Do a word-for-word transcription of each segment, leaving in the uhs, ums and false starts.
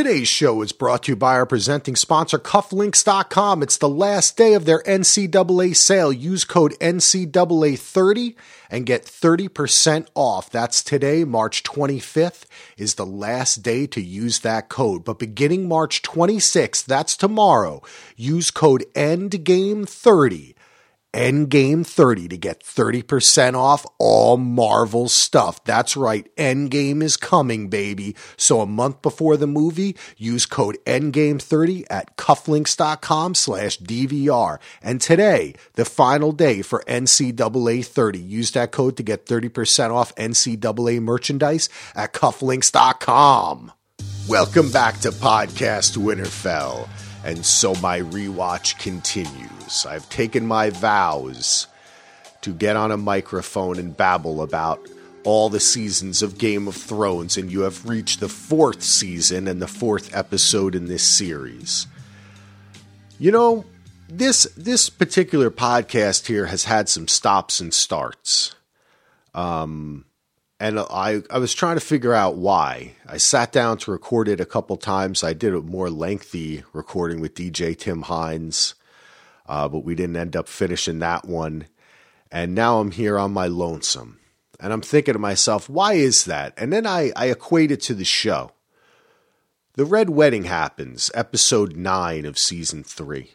Today's show is brought to you by our presenting sponsor, Cuff Links dot com. It's the last day of their N C double A sale. Use code N C double A thirty and get thirty percent off. That's today, March twenty-fifth, is the last day to use that code. But beginning March twenty-sixth, that's tomorrow, use code N D G A M E thirty. N D G A M E thirty to get thirty percent off all Marvel stuff. That's right, Endgame is coming, baby. So a month before the movie, use code N D G A M E thirty at cufflinks dot com slash D V R. And today, the final day for N C double A thirty. Use that code to get thirty percent off N C double A merchandise at cufflinks dot com. Welcome back to Podcast Winterfell. And so my rewatch continues. I've taken my vows to get on a microphone and babble about all the seasons of Game of Thrones, and you have reached the fourth season and the fourth episode in this series. You know, this this particular podcast here has had some stops and starts. Um... And I, I was trying to figure out why. I sat down to record it a couple times. I did a more lengthy recording with D J Tim Hines, uh, but we didn't end up finishing that one. And now I'm here on my lonesome. And I'm thinking to myself, why is that? And then I, I equate it to the show. The Red Wedding happens, episode nine of season three.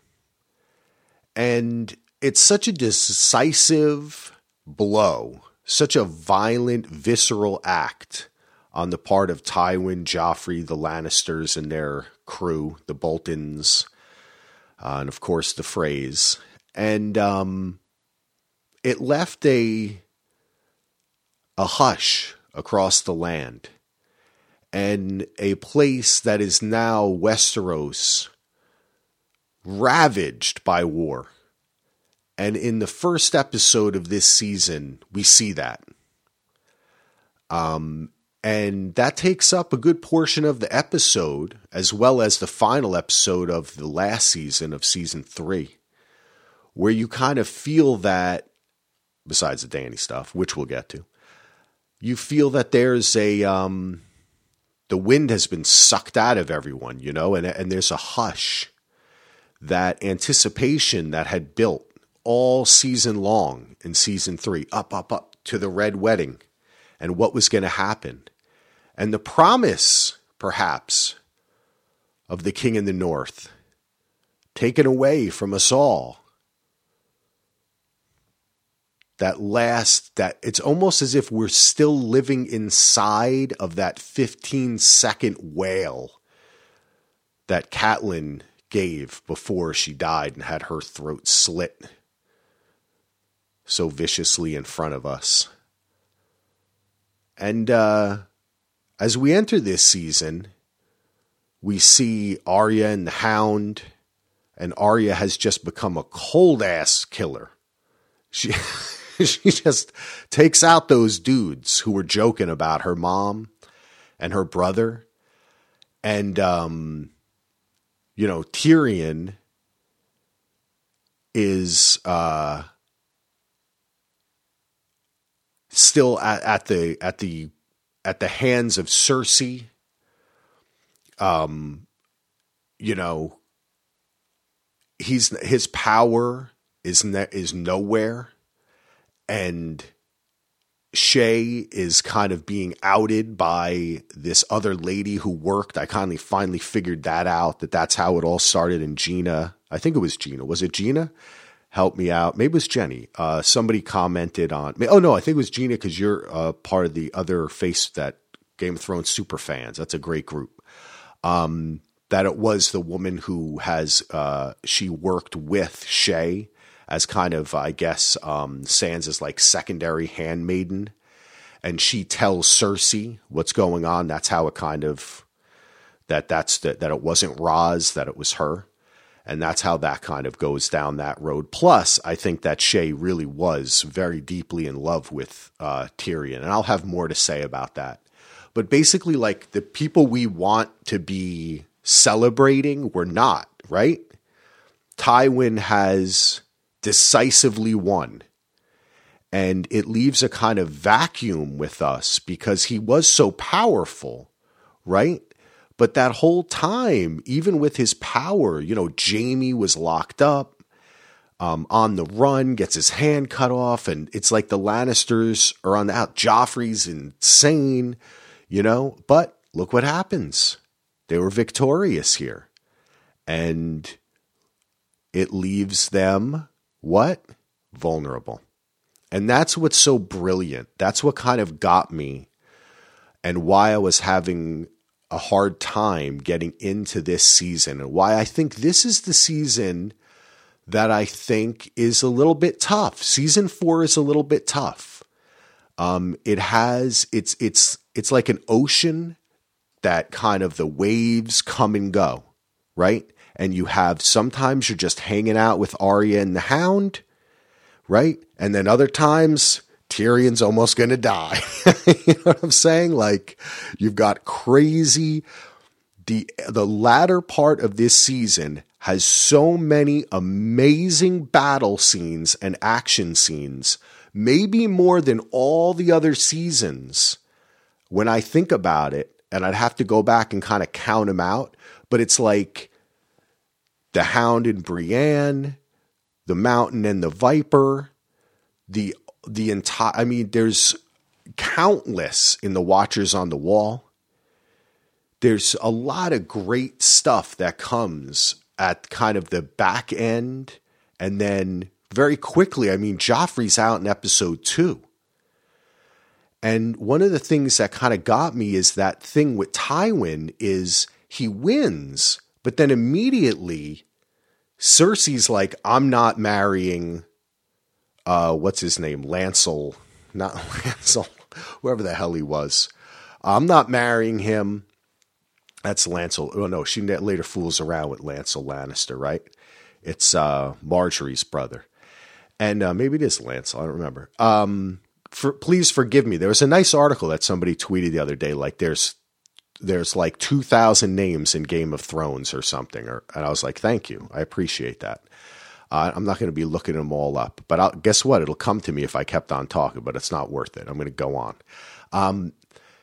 And it's such a decisive blow. Such a violent, visceral act on the part of Tywin, Joffrey, the Lannisters and their crew, the Boltons, uh, and of course the Freys. And um, it left a a hush across the land, and a place that is now Westeros ravaged by war. And in the first episode of this season, we see that. Um, and that takes up a good portion of the episode, as well as the final episode of the last season of season three, where you kind of feel that, besides the Dany stuff, which we'll get to, you feel that there's a, um, the wind has been sucked out of everyone, you know, and, and there's a hush, that anticipation that had built all season long in season three, up, up, up to the Red Wedding and what was going to happen. And the promise, perhaps, of the King in the North taken away from us all. That last, that it's almost as if we're still living inside of that fifteen second wail that Catelyn gave before she died and had her throat slit so viciously in front of us. And uh, as we enter this season, we see Arya and the Hound, and Arya has just become a cold-ass killer. She, she just takes out those dudes who were joking about her mom and her brother. And, um, you know, Tyrion is... Uh, Still at, at the at the at the hands of Cersei. Um, you know, he's his power is ne- is nowhere, and Shay is kind of being outed by this other lady who worked. I kind of finally figured that out. That that's how it all started. And Gina, I think it was Gina. Was it Gina? Help me out. Maybe it was Jenny. Uh, somebody commented on, oh no, I think it was Gina, because you're uh, part of the other face that Game of Thrones super fans. That's a great group. Um, that it was the woman who has, uh, she worked with Shay as kind of, I guess, um, Sansa's like secondary handmaiden. And she tells Cersei what's going on. That's how it kind of, that that's the, that it wasn't Roz, that it was her. And that's how that kind of goes down that road. Plus, I think that Shay really was very deeply in love with uh, Tyrion. And I'll have more to say about that. But basically, like, the people we want to be celebrating, we're not, right? Tywin has decisively won. And it leaves a kind of vacuum with us because he was so powerful, right? But that whole time, even with his power, you know, Jaime was locked up, um, on the run, gets his hand cut off, and it's like the Lannisters are on the out. Joffrey's insane, you know, but look what happens. They were victorious here. And it leaves them, what? Vulnerable. And that's what's so brilliant. That's what kind of got me and why I was having a hard time getting into this season and why I think this is the season that I think is a little bit tough. Season four is a little bit tough. Um, it has, it's, it's, it's like an ocean that kind of the waves come and go, right? And you have, sometimes you're just hanging out with Arya and the Hound, right? And then other times Tyrion's almost going to die. You know what I'm saying? Like, you've got crazy, the, the latter part of this season has so many amazing battle scenes and action scenes, maybe more than all the other seasons when I think about it, and I'd have to go back and kind of count them out, but it's like the Hound and Brienne, the Mountain and the Viper, the the entire, I mean, there's countless in the Watchers on the Wall. There's a lot of great stuff that comes at kind of the back end. And then very quickly, I mean, Joffrey's out in episode two. And one of the things that kind of got me is that thing with Tywin is he wins, but then immediately Cersei's like, I'm not marrying, uh, what's his name? Lancel, not Lancel, whoever the hell he was. I'm not marrying him. That's Lancel. Oh no, she later fools around with Lancel Lannister, right? It's uh, Marjorie's brother. And uh, maybe it is Lancel, I don't remember. Um, for, please forgive me. There was a nice article that somebody tweeted the other day, like there's there's like two thousand names in Game of Thrones or something. Or, and I was like, thank you. I appreciate that. Uh, I'm not going to be looking them all up. But I'll, guess what? It'll come to me if I kept on talking, but it's not worth it. I'm going to go on. Um,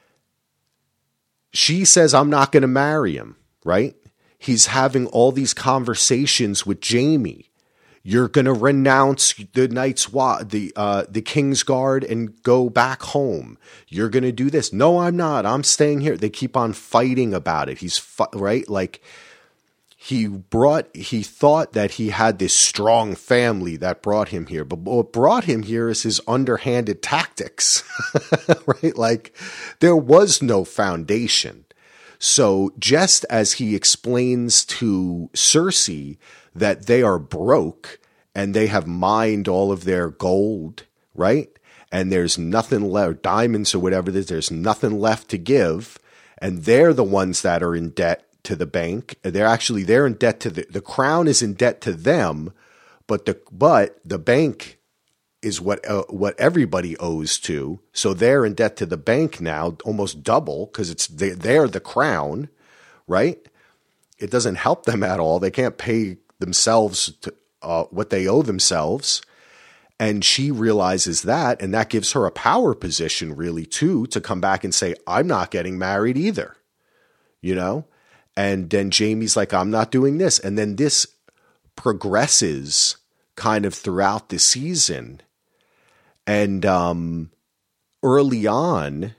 she says, I'm not going to marry him, right? He's having all these conversations with Jaime. You're going to renounce the Night's Wa- the uh, the King's Guard and go back home. You're going to do this. No, I'm not. I'm staying here. They keep on fighting about it. He's fu- right. Like he brought, he thought that he had this strong family that brought him here, but what brought him here is his underhanded tactics, right? Like there was no foundation. So just as he explains to Cersei that they are broke and they have mined all of their gold, right? And there's nothing left, diamonds or whatever it is, there's nothing left to give. And they're the ones that are in debt to the bank. They're actually, they're in debt to the, the crown is in debt to them, but the, but the bank is what, uh, what everybody owes to. So they're in debt to the bank now, almost double, because it's, they, they're the crown, right? It doesn't help them at all. They can't pay themselves to, uh, what they owe themselves. And she realizes that, and that gives her a power position really too, to come back and say, I'm not getting married either, you know? And then Jaime's like, I'm not doing this. And then this progresses kind of throughout the season. And um, early on,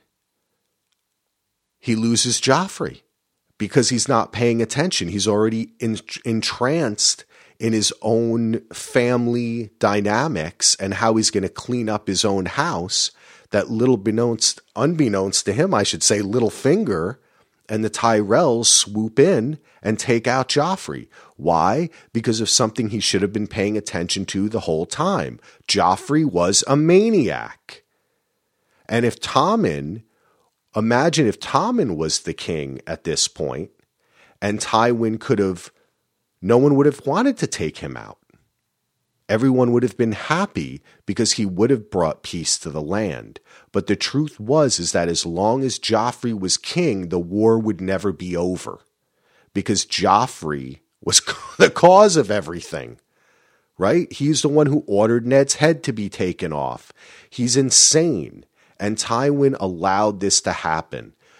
he loses Joffrey because he's not paying attention. He's already in, entranced in his own family dynamics and how he's going to clean up his own house. That little beknownst, unbeknownst to him, I should say, Littlefinger and the Tyrells swoop in and take out Joffrey. Why? Because of something he should have been paying attention to the whole time. Joffrey was a maniac. And if Tommen, imagine if Tommen was the king at this point, and Tywin could have, no one would have wanted to take him out. Everyone would have been happy because he would have brought peace to the land. But the truth was is that as long as Joffrey was king, the war would never be over because Joffrey was the cause of everything, right? He's the one who ordered Ned's head to be taken off. He's insane. And Tywin allowed this to happen.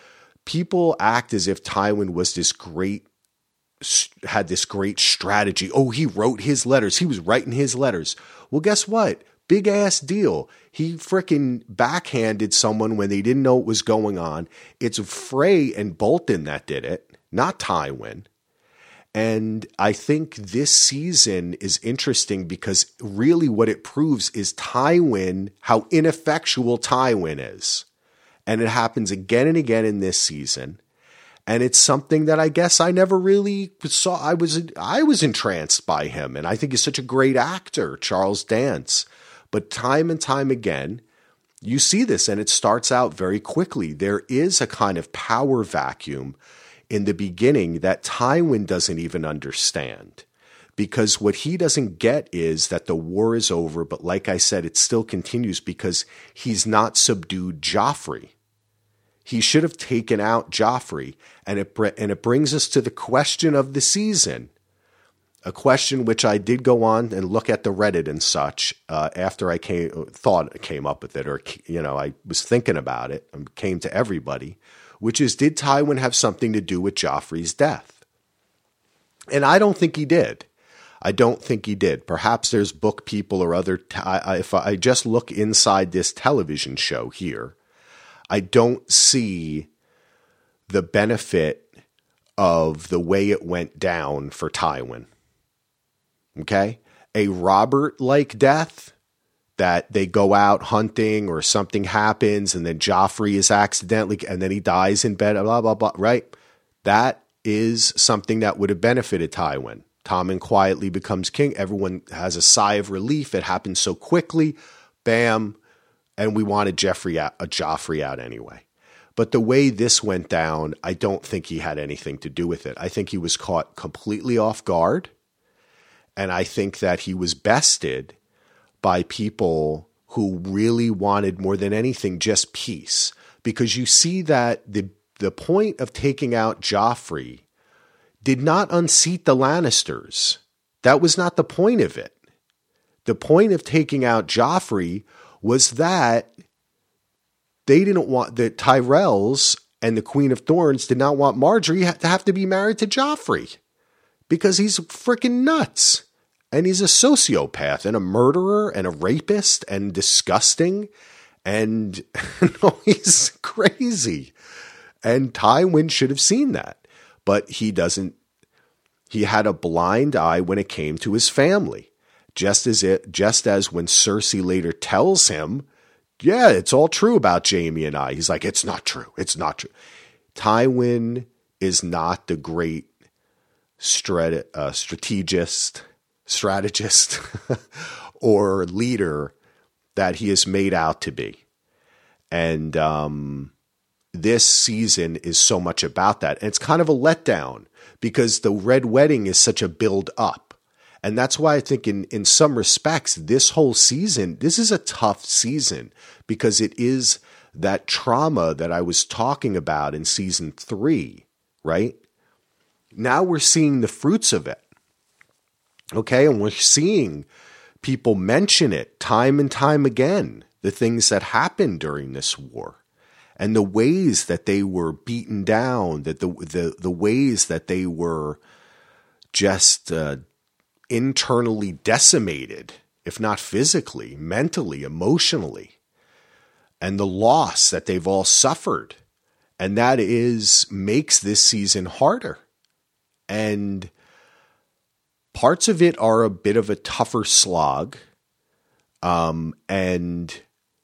people act as if Tywin was this great, had this great strategy. Oh, he wrote his letters. He was writing his letters. Well, guess what? Big ass deal. He frickin' backhanded someone when they didn't know what was going on. It's Frey and Bolton that did it, not Tywin. And I think this season is interesting because really what it proves is Tywin, how ineffectual Tywin is. And it happens again and again in this season. And it's something that I guess I never really saw. I was I was entranced by him. And I think he's such a great actor, Charles Dance. But time and time again, you see this, and it starts out very quickly. There is a kind of power vacuum in the beginning that Tywin doesn't even understand. Because what he doesn't get is that the war is over, but like I said, it still continues because he's not subdued Joffrey. He should have taken out Joffrey, and it and it brings us to the question of the season, a question which I did go on and look at the Reddit and such uh, after I came thought I came up with it, or you know I was thinking about it and came to everybody, which is, did Tywin have something to do with Joffrey's death? And I don't think he did. I don't think he did. Perhaps there's book people or other. T- I, if I just look inside this television show here, I don't see the benefit of the way it went down for Tywin. Okay? A Robert-like death, that they go out hunting or something happens and then Joffrey is accidentally, and then he dies in bed, blah, blah, blah, right? That is something that would have benefited Tywin. Tommen quietly becomes king. Everyone has a sigh of relief. It happens so quickly. Bam. And we wanted Jeffrey out, uh, Joffrey out anyway. But the way this went down, I don't think he had anything to do with it. I think he was caught completely off guard. And I think that he was bested by people who really wanted more than anything just peace. Because you see that the the point of taking out Joffrey did not unseat the Lannisters. That was not the point of it. The point of taking out Joffrey was that they didn't want, the Tyrells and the Queen of Thorns did not want Marjorie to have to be married to Joffrey because he's freaking nuts. And he's a sociopath and a murderer and a rapist and disgusting. And no, he's crazy. And Tywin should have seen that. But he doesn't. He had a blind eye when it came to his family. Just as it, just as when Cersei later tells him, yeah, it's all true about Jaime and I. He's like, it's not true. It's not true. Tywin is not the great strat- uh, strategist, strategist or leader that he is made out to be. And um, this season is so much about that. And it's kind of a letdown because the Red Wedding is such a build up. And that's why I think in, in some respects, this whole season, this is a tough season because it is that trauma that I was talking about in season three, right? Now we're seeing the fruits of it. Okay. And we're seeing people mention it time and time again, the things that happened during this war and the ways that they were beaten down, that the, the, the ways that they were just, uh, internally decimated, if not physically, mentally, emotionally, and the loss that they've all suffered. And that is, makes this season harder. And parts of it are a bit of a tougher slog. Um, and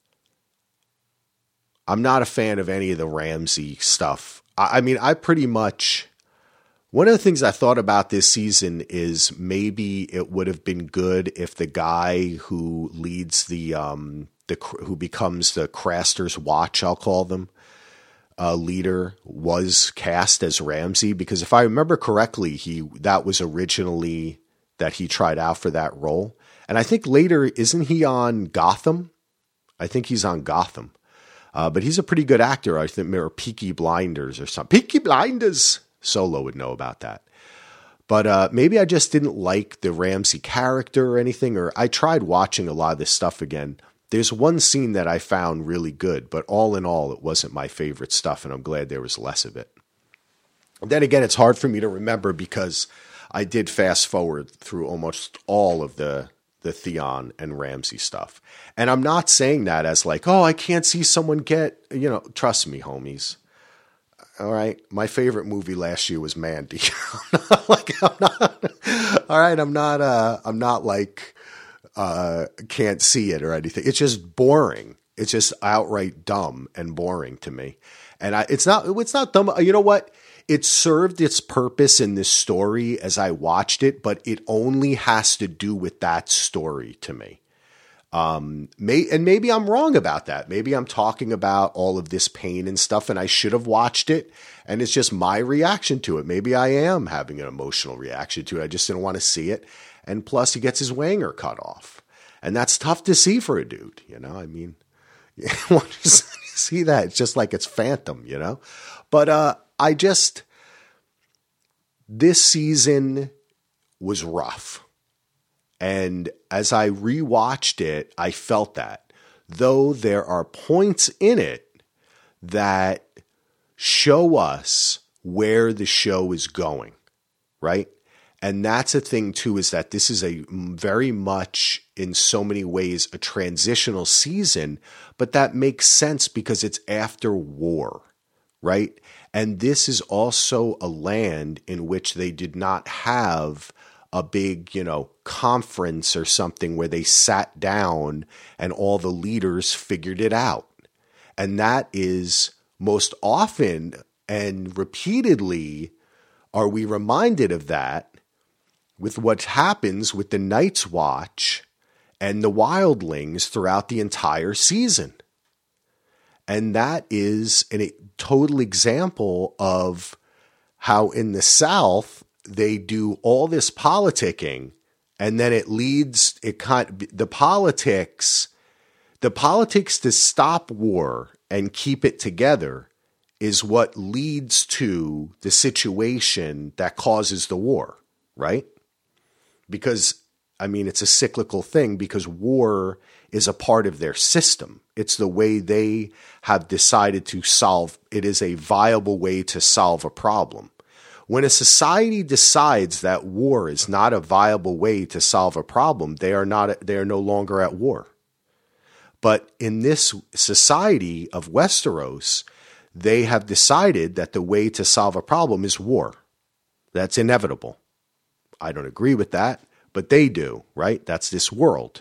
I'm not a fan of any of the Ramsay stuff. I, I mean, I pretty much... One of the things I thought about this season is maybe it would have been good if the guy who leads the, um, the who becomes the Craster's Watch, I'll call them, uh, leader, was cast as Ramsay. Because if I remember correctly, he that was originally that he tried out for that role. And I think later, isn't he on Gotham? I think he's on Gotham. Uh, but he's a pretty good actor. I think, or Peaky Blinders or something. Peaky Blinders! Solo would know about that. But uh, maybe I just didn't like the Ramsay character or anything, or I tried watching a lot of this stuff again. There's one scene that I found really good, but all in all, it wasn't my favorite stuff, and I'm glad there was less of it. And then again, it's hard for me to remember because I did fast forward through almost all of the the Theon and Ramsay stuff. And I'm not saying that as like, oh, I can't see someone get, you know, trust me, homies. All right. My favorite movie last year was Mandy. I'm not like, I'm not, all right. I'm not, uh, I'm not like, uh, can't see it or anything. It's just boring. It's just outright dumb and boring to me. And I, it's not, it's not dumb. You know what? It served its purpose in this story as I watched it, but it only has to do with that story to me. Um, may, and maybe I'm wrong about that. Maybe I'm talking about all of this pain and stuff, and I should have watched it, and it's just my reaction to it. Maybe I am having an emotional reaction to it. I just didn't want to see it. And plus, he gets his wanger cut off, and that's tough to see for a dude. You know, I mean, you want to see that? It's just like it's Phantom, you know. But uh, I just this season was rough. And as I rewatched it, I felt that, though there are points in it that show us where the show is going, right? And that's a thing too, is that this is a very much in so many ways a transitional season, but that makes sense because it's after war, right? And this is also a land in which they did not have a big, you know, conference or something where they sat down and all the leaders figured it out. And that is most often and repeatedly are we reminded of that with what happens with the Night's Watch and the Wildlings throughout the entire season. And that is a total example of how in the South, they do all this politicking, and then it leads, it kind the politics, the politics to stop war and keep it together is what leads to the situation that causes the war, right? Because, I mean, it's a cyclical thing because war is a part of their system. It's the way they have decided to solve, it is a viable way to solve a problem. When a society decides that war is not a viable way to solve a problem, they are not, they are no longer at war. But in this society of Westeros, they have decided that the way to solve a problem is war. That's inevitable. I don't agree with that, but they do, right? That's this world.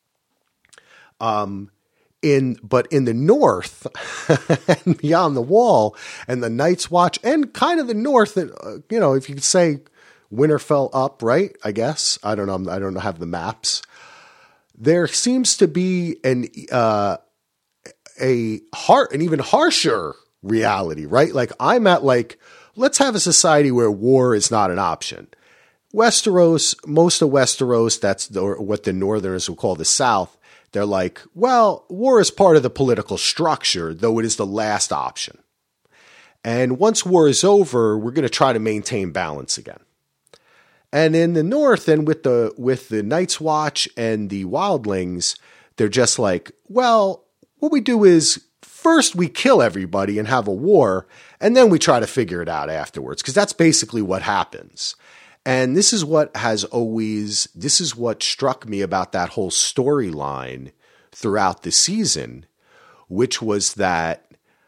Um, In, but in the North and beyond the Wall and the Night's Watch and kind of the North, uh, you know, if you could say Winterfell up, right? I guess, I don't know. I don't have the maps. There seems to be an, uh, a heart, an even harsher reality, right? Like I'm at like, let's have a society where war is not an option. Westeros, most of Westeros, that's the, what the Northerners will call the South. They're like, well, war is part of the political structure, though it is the last option. And once war is over, we're going to try to maintain balance again. And in the North, and with the with the Night's Watch and the Wildlings, they're just like, well, what we do is first we kill everybody and have a war, and then we try to figure it out afterwards, because that's basically what happens. And this is what has always, this is what struck me about that whole storyline throughout the season, which was that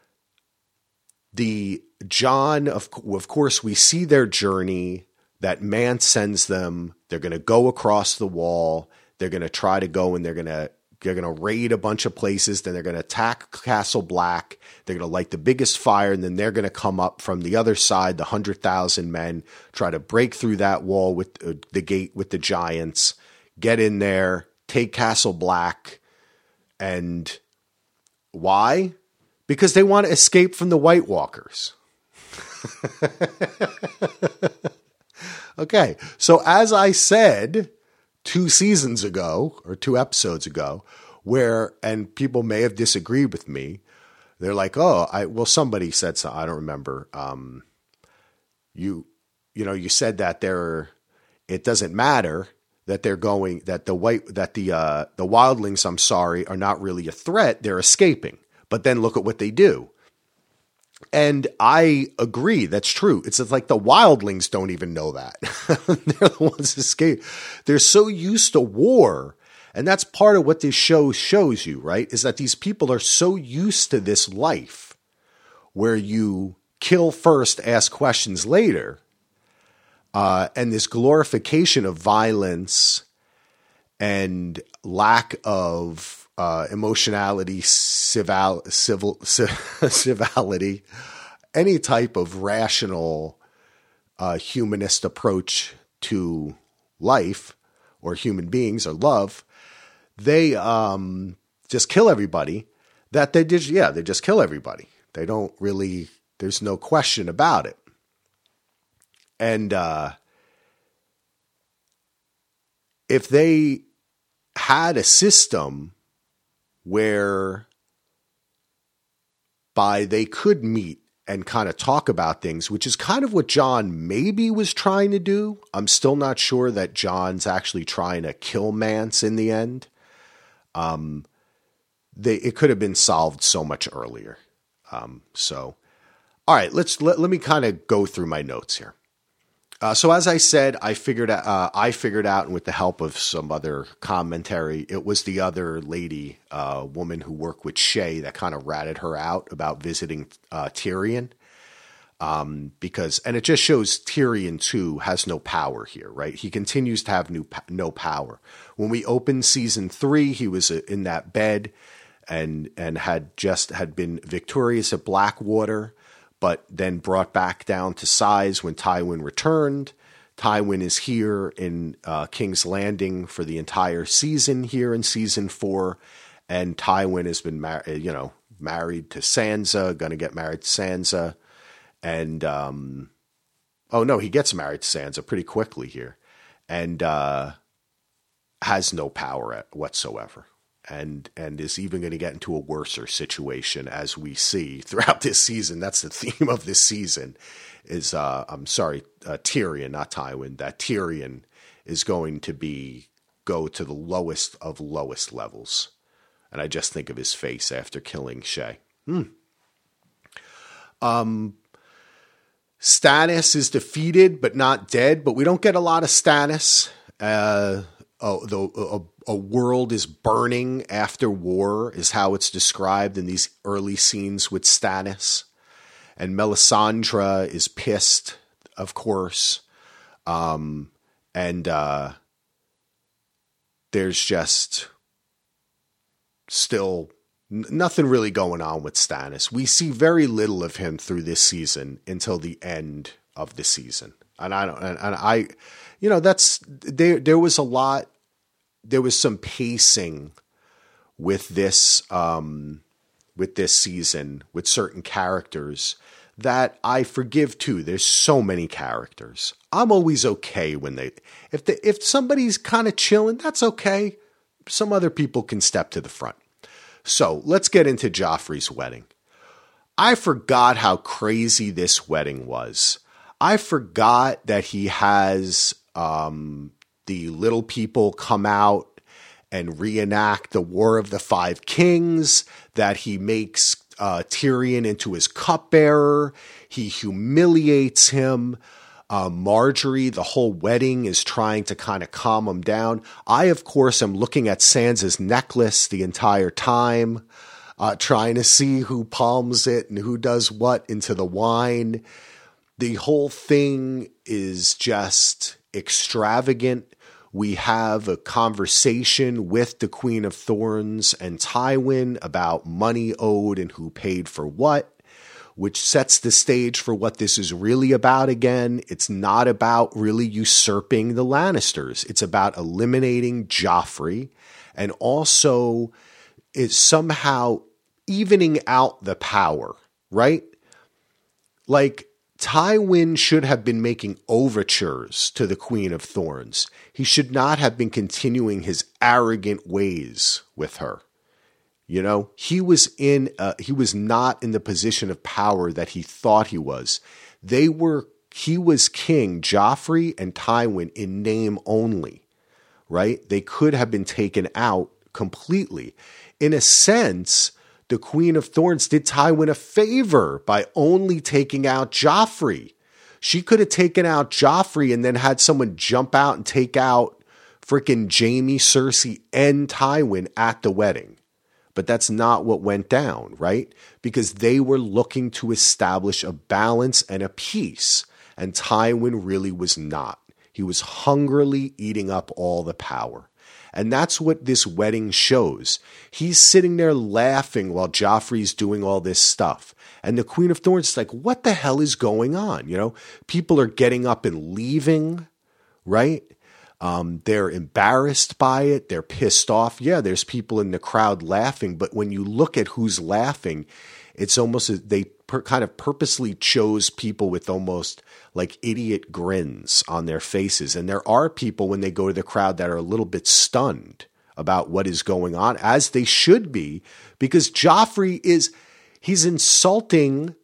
the Jon, of, of course, we see their journey, that Mance sends them, they're going to go across the wall, they're going to try to go and they're going to, they're going to raid a bunch of places, then they're going to attack Castle Black, they're going to light the biggest fire, and then they're going to come up from the other side, the one hundred thousand men, try to break through that wall with uh, the gate with the giants, get in there, take Castle Black. And why? Because they want to escape from the White Walkers. Okay, so as I said two seasons ago or two episodes ago, where, and people may have disagreed with me, they're like, oh, I, well, somebody said so. I don't remember. Um, you, you know, you said that there, it doesn't matter that they're going, that the white, that the, uh, the wildlings, I'm sorry, are not really a threat. They're escaping. But then look at what they do. And I agree. That's true. It's like the wildlings don't even know that. They're the ones escape. They're so used to war. And that's part of what this show shows you, right? Is that these people are so used to this life where you kill first, ask questions later. Uh, and this glorification of violence and lack of uh, emotionality, civil, civil, civility, any type of rational uh, humanist approach to life or human beings or love, they um, just kill everybody. That they just, yeah, they just kill everybody. They don't really, there's no question about it. And uh, if they had a system where by they could meet and kind of talk about things, which is kind of what Jon maybe was trying to do. I'm still not sure that Jon's actually trying to kill Mance in the end. Um, they it could have been solved so much earlier. Um, so, all right, let's let, let me kind of go through my notes here. Uh, so as I said, I figured out, uh, I figured out, and with the help of some other commentary, it was the other lady, uh, woman who worked with Shae that kind of ratted her out about visiting uh, Tyrion. Um, because, and it just shows Tyrion too has no power here, right? He continues to have new, no power. When we opened season three, he was in that bed and, and had just had been victorious at Blackwater, but then brought back down to size when Tywin returned. Tywin is here in uh, King's Landing for the entire season here in season four. And Tywin has been, mar- you know, married to Sansa, going to get married to Sansa. And, um, oh no, he gets married to Sansa pretty quickly here and uh, has no power at, whatsoever. And and is even going to get into a worser situation as we see throughout this season. That's the theme of this season is, uh, I'm sorry, uh, Tyrion, not Tywin, that Tyrion is going to be, go to the lowest of lowest levels. And I just think of his face after killing Shae. Hmm. Um, Stannis is defeated, but not dead, but we don't get a lot of Stannis. Uh, oh, the, a, a world is burning after war is how it's described in these early scenes with Stannis. And Melisandre is pissed, of course. Um, and uh, there's just still n- nothing really going on with Stannis. We see very little of him through this season until the end of the season. And I don't, and, and I, you know, that's, there, there was a lot, there was some pacing with this, um, with this season, with certain characters that I forgive too. There's so many characters. I'm always okay when they, if the, if somebody's kind of chilling, that's okay. Some other people can step to the front. So let's get into Joffrey's wedding. I forgot how crazy this wedding was. I forgot that he has, um, the little people come out and reenact the War of the Five Kings, that he makes uh, Tyrion into his cupbearer. He humiliates him. Uh, Marjorie, the whole wedding, is trying to kind of calm him down. I, of course, am looking at Sansa's necklace the entire time, uh, trying to see who palms it and who does what into the wine. The whole thing is just extravagant. We have a conversation with the Queen of Thorns and Tywin about money owed and who paid for what, which sets the stage for what this is really about again. It's not about really usurping the Lannisters. It's about eliminating Joffrey and also is somehow evening out the power, right? Like, Tywin should have been making overtures to the Queen of Thorns. He should not have been continuing his arrogant ways with her. You know, he was in, uh, he was not in the position of power that he thought he was. They were, he was king, Joffrey and Tywin, in name only. right? They could have been taken out completely. In a sense, the Queen of Thorns did Tywin a favor by only taking out Joffrey. She could have taken out Joffrey and then had someone jump out and take out freaking Jaime, Cersei, and Tywin at the wedding. But that's not what went down, right? Because they were looking to establish a balance and a peace, and Tywin really was not. He was hungrily eating up all the power. And that's what this wedding shows. He's sitting there laughing while Joffrey's doing all this stuff. And the Queen of Thorns is like, what the hell is going on? You know, people are getting up and leaving, right? Um, they're embarrassed by it. They're pissed off. Yeah, there's people in the crowd laughing. But when you look at who's laughing, it's almost as they per, kind of purposely chose people with almost like idiot grins on their faces. And there are people when they go to the crowd that are a little bit stunned about what is going on, as they should be, because Joffrey is, he's insulting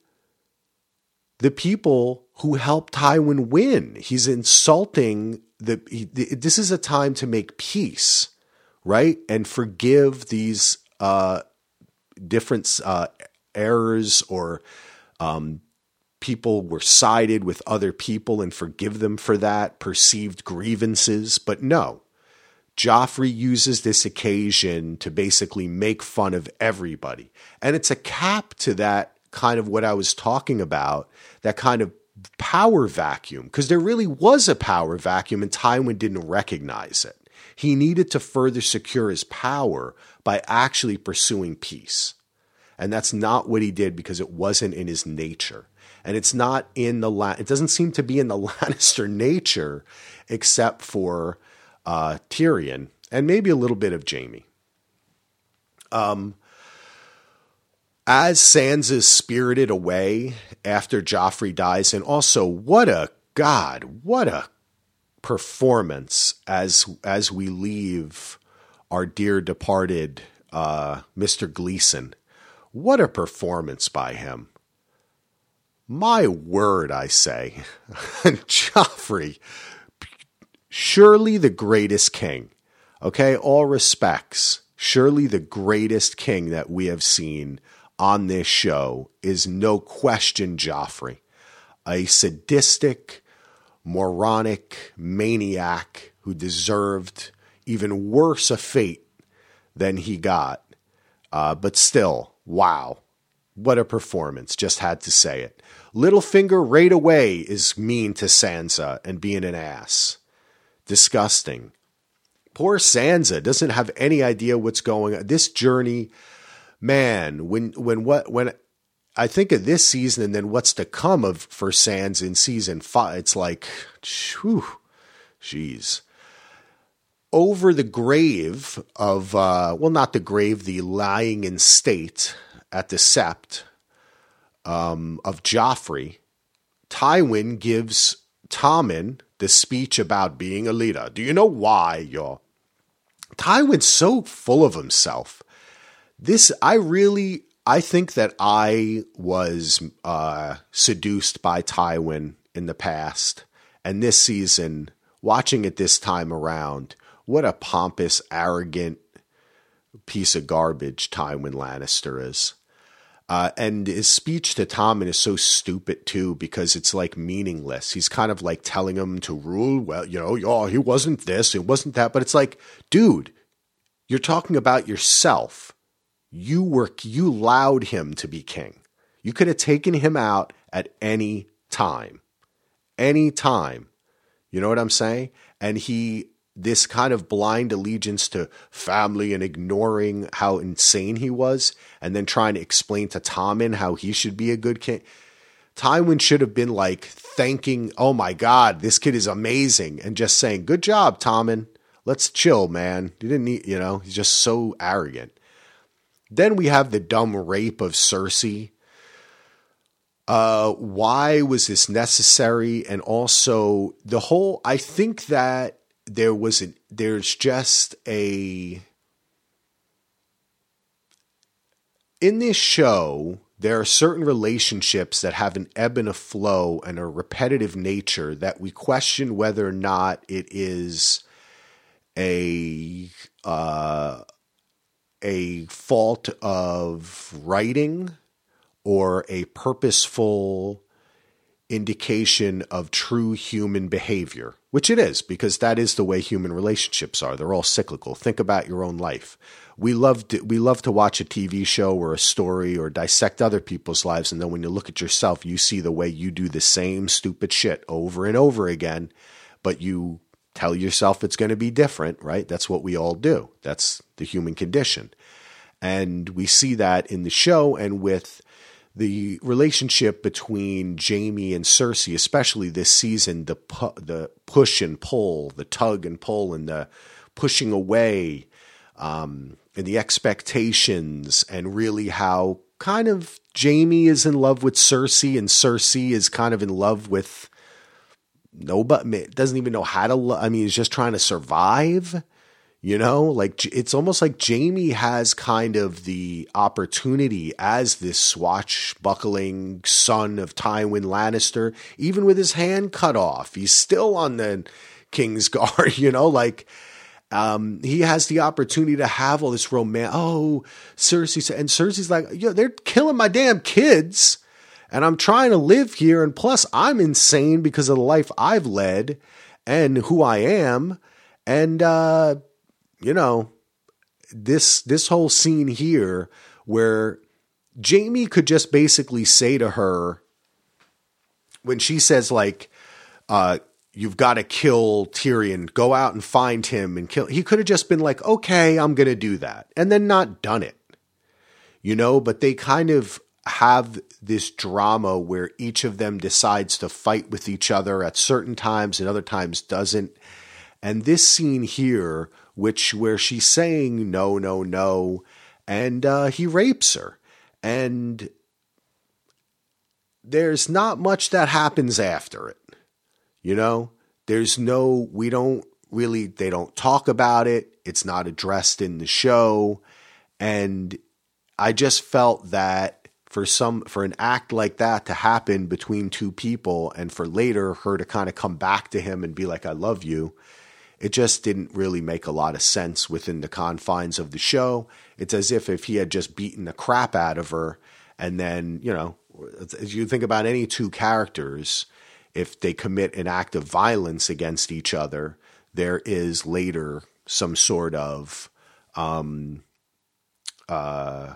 the people who helped Tywin win. He's insulting the, he, this is a time to make peace, right? And forgive these uh, different uh, errors or um, people were sided with other people and forgive them for that, perceived grievances. But no, Joffrey uses this occasion to basically make fun of everybody. And it's a cap to that kind of what I was talking about, that kind of power vacuum, because there really was a power vacuum and Tywin didn't recognize it. He needed to further secure his power by actually pursuing peace. And that's not what he did because it wasn't in his nature. And it's not in the, La- it doesn't seem to be in the Lannister nature, except for uh, Tyrion and maybe a little bit of Jaime. Um, as Sansa's spirited away after Joffrey dies, and also what a God, what a performance as as we leave our dear departed uh, Mister Gleeson. What a performance by him. My word, I say. Joffrey, surely the greatest king. Okay, all respects. Surely the greatest king that we have seen on this show is no question Joffrey. A sadistic, moronic maniac who deserved even worse a fate than he got. Uh, but still, wow. What a performance. Just had to say it. Littlefinger right away is mean to Sansa and being an ass. Disgusting. Poor Sansa doesn't have any idea what's going on. This journey, man, when when what when I think of this season and then what's to come of for Sansa in season five, it's like, whew, jeez. Over the grave of, uh, well, not the grave, the lying in state at the sept um, of Joffrey, Tywin gives Tommen the speech about being a leader. Do you know why you're... Tywin's so full of himself. This, I really, I think that I was uh, seduced by Tywin in the past. And this season, watching it this time around, what a pompous, arrogant piece of garbage Tywin Lannister is. Uh, and his speech to Tommen is so stupid, too, because it's, like, meaningless. He's kind of, like, telling him to rule. Well, you know, oh, he wasn't this, it wasn't that. But it's like, dude, you're talking about yourself. You were, you allowed him to be king. You could have taken him out at any time. Any time. You know what I'm saying? And he... this kind of blind allegiance to family and ignoring how insane he was and then trying to explain to Tommen how he should be a good king. Tywin should have been like thanking, oh my God, this kid is amazing. And just saying, good job, Tommen. Let's chill, man. You didn't need, you know, he's just so arrogant. Then we have the dumb rape of Cersei. Uh, why was this necessary? And also the whole, I think that, There was an, there's just a, in this show, there are certain relationships that have an ebb and a flow and a repetitive nature that we question whether or not it is a uh, a fault of writing or a purposeful indication of true human behavior, which it is, because that is the way human relationships are. They're all cyclical. Think about your own life. We love to, we love to watch a T V show or a story or dissect other people's lives, and then when you look at yourself, you see the way you do the same stupid shit over and over again, but you tell yourself it's going to be different, right? That's what we all do. That's the human condition. And we see that in the show, and with the relationship between Jaime and Cersei, especially this season, the pu- the push and pull, the tug and pull, and the pushing away, um, and the expectations, and really how kind of Jaime is in love with Cersei, and Cersei is kind of in love with nobody, doesn't even know how to love. I mean, he's just trying to survive. You know, like it's almost like Jaime has kind of the opportunity as this swashbuckling son of Tywin Lannister, even with his hand cut off, he's still on the King's Guard, you know, like um, he has the opportunity to have all this romance. Oh, Cersei, and Cersei's like, yo, they're killing my damn kids and I'm trying to live here. And plus I'm insane because of the life I've led and who I am. And, uh, you know, this this whole scene here where Jaime could just basically say to her, when she says like, uh, you've got to kill Tyrion, go out and find him and kill. He could have just been like, okay, I'm going to do that. And then not done it, you know, but they kind of have this drama where each of them decides to fight with each other at certain times and other times doesn't. And this scene here, which where she's saying no, no, no, and uh, he rapes her. And there's not much that happens after it. You know, there's no, we don't really, they don't talk about it. It's not addressed in the show. And I just felt that for some, for an act like that to happen between two people and for later her to kind of come back to him and be like, I love you. It just didn't really make a lot of sense within the confines of the show. It's as if if he had just beaten the crap out of her and then, you know, as you think about any two characters, if they commit an act of violence against each other, there is later some sort of um, uh,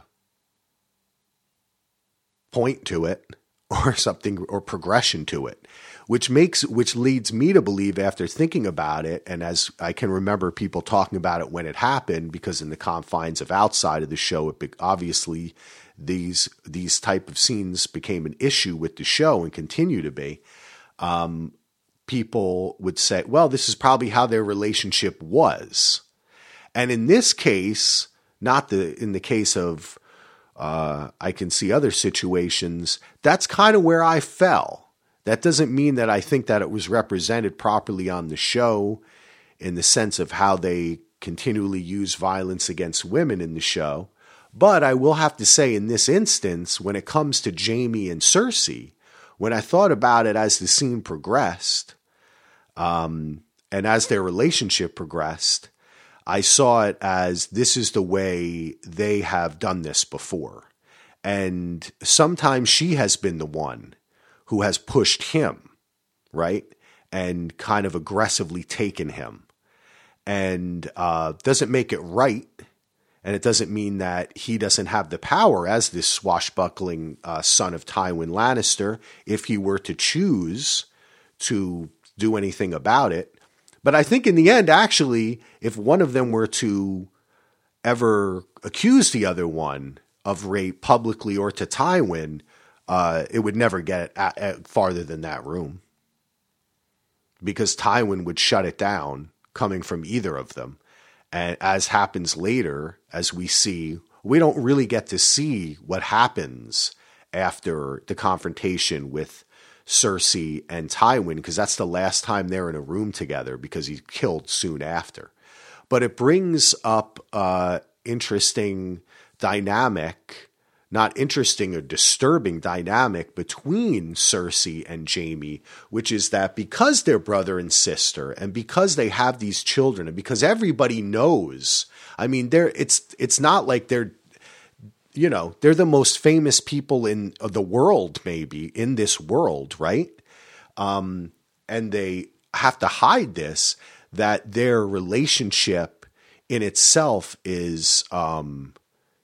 point to it or something or progression to it. Which makes, which leads me to believe after thinking about it, and as I can remember people talking about it when it happened, because in the confines of outside of the show, it be, obviously these these type of scenes became an issue with the show and continue to be. Um, people would say, well, this is probably how their relationship was, and in this case, not the in the case of uh, I can see other situations. That's kind of where I fell. That doesn't mean that I think that it was represented properly on the show in the sense of how they continually use violence against women in the show. But I will have to say in this instance, when it comes to Jaime and Cersei, when I thought about it as the scene progressed, um, and as their relationship progressed, I saw it as this is the way they have done this before. And sometimes she has been the one who has pushed him, right? And kind of aggressively taken him. And uh, doesn't make it right. And it doesn't mean that he doesn't have the power as this swashbuckling uh, son of Tywin Lannister if he were to choose to do anything about it. But I think in the end, actually, if one of them were to ever accuse the other one of rape publicly or to Tywin, Uh, it would never get at, at farther than that room because Tywin would shut it down coming from either of them. And as happens later, as we see, we don't really get to see what happens after the confrontation with Cersei and Tywin, because that's the last time they're in a room together because he's killed soon after. But it brings up uh interesting dynamic, not interesting or disturbing dynamic between Cersei and Jaime, which is that because they're brother and sister and because they have these children and because everybody knows, I mean, they're, it's, it's not like they're, you know, they're the most famous people in the world, maybe in this world. Right. Um, and they have to hide this, that their relationship in itself is, um,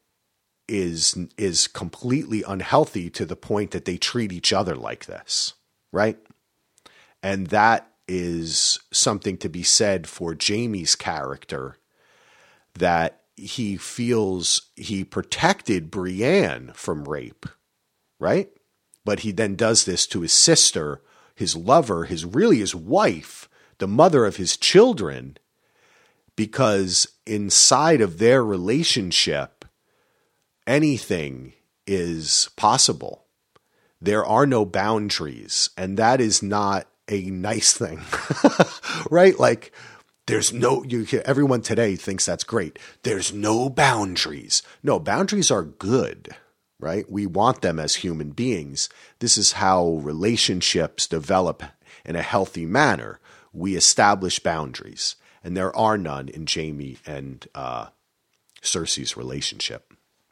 is is completely unhealthy to the point that they treat each other like this, right? And that is something to be said for Jaime's character, that he feels he protected Brienne from rape, right? But he then does this to his sister, his lover, his really his wife, the mother of his children, because inside of their relationship, anything is possible. There are no boundaries, and that is not a nice thing, right? Like, there's no, you everyone today thinks that's great. There's no boundaries. No, boundaries are good, right? We want them as human beings. This is how relationships develop in a healthy manner. We establish boundaries, and there are none in Jaime and uh, Cersei's relationship.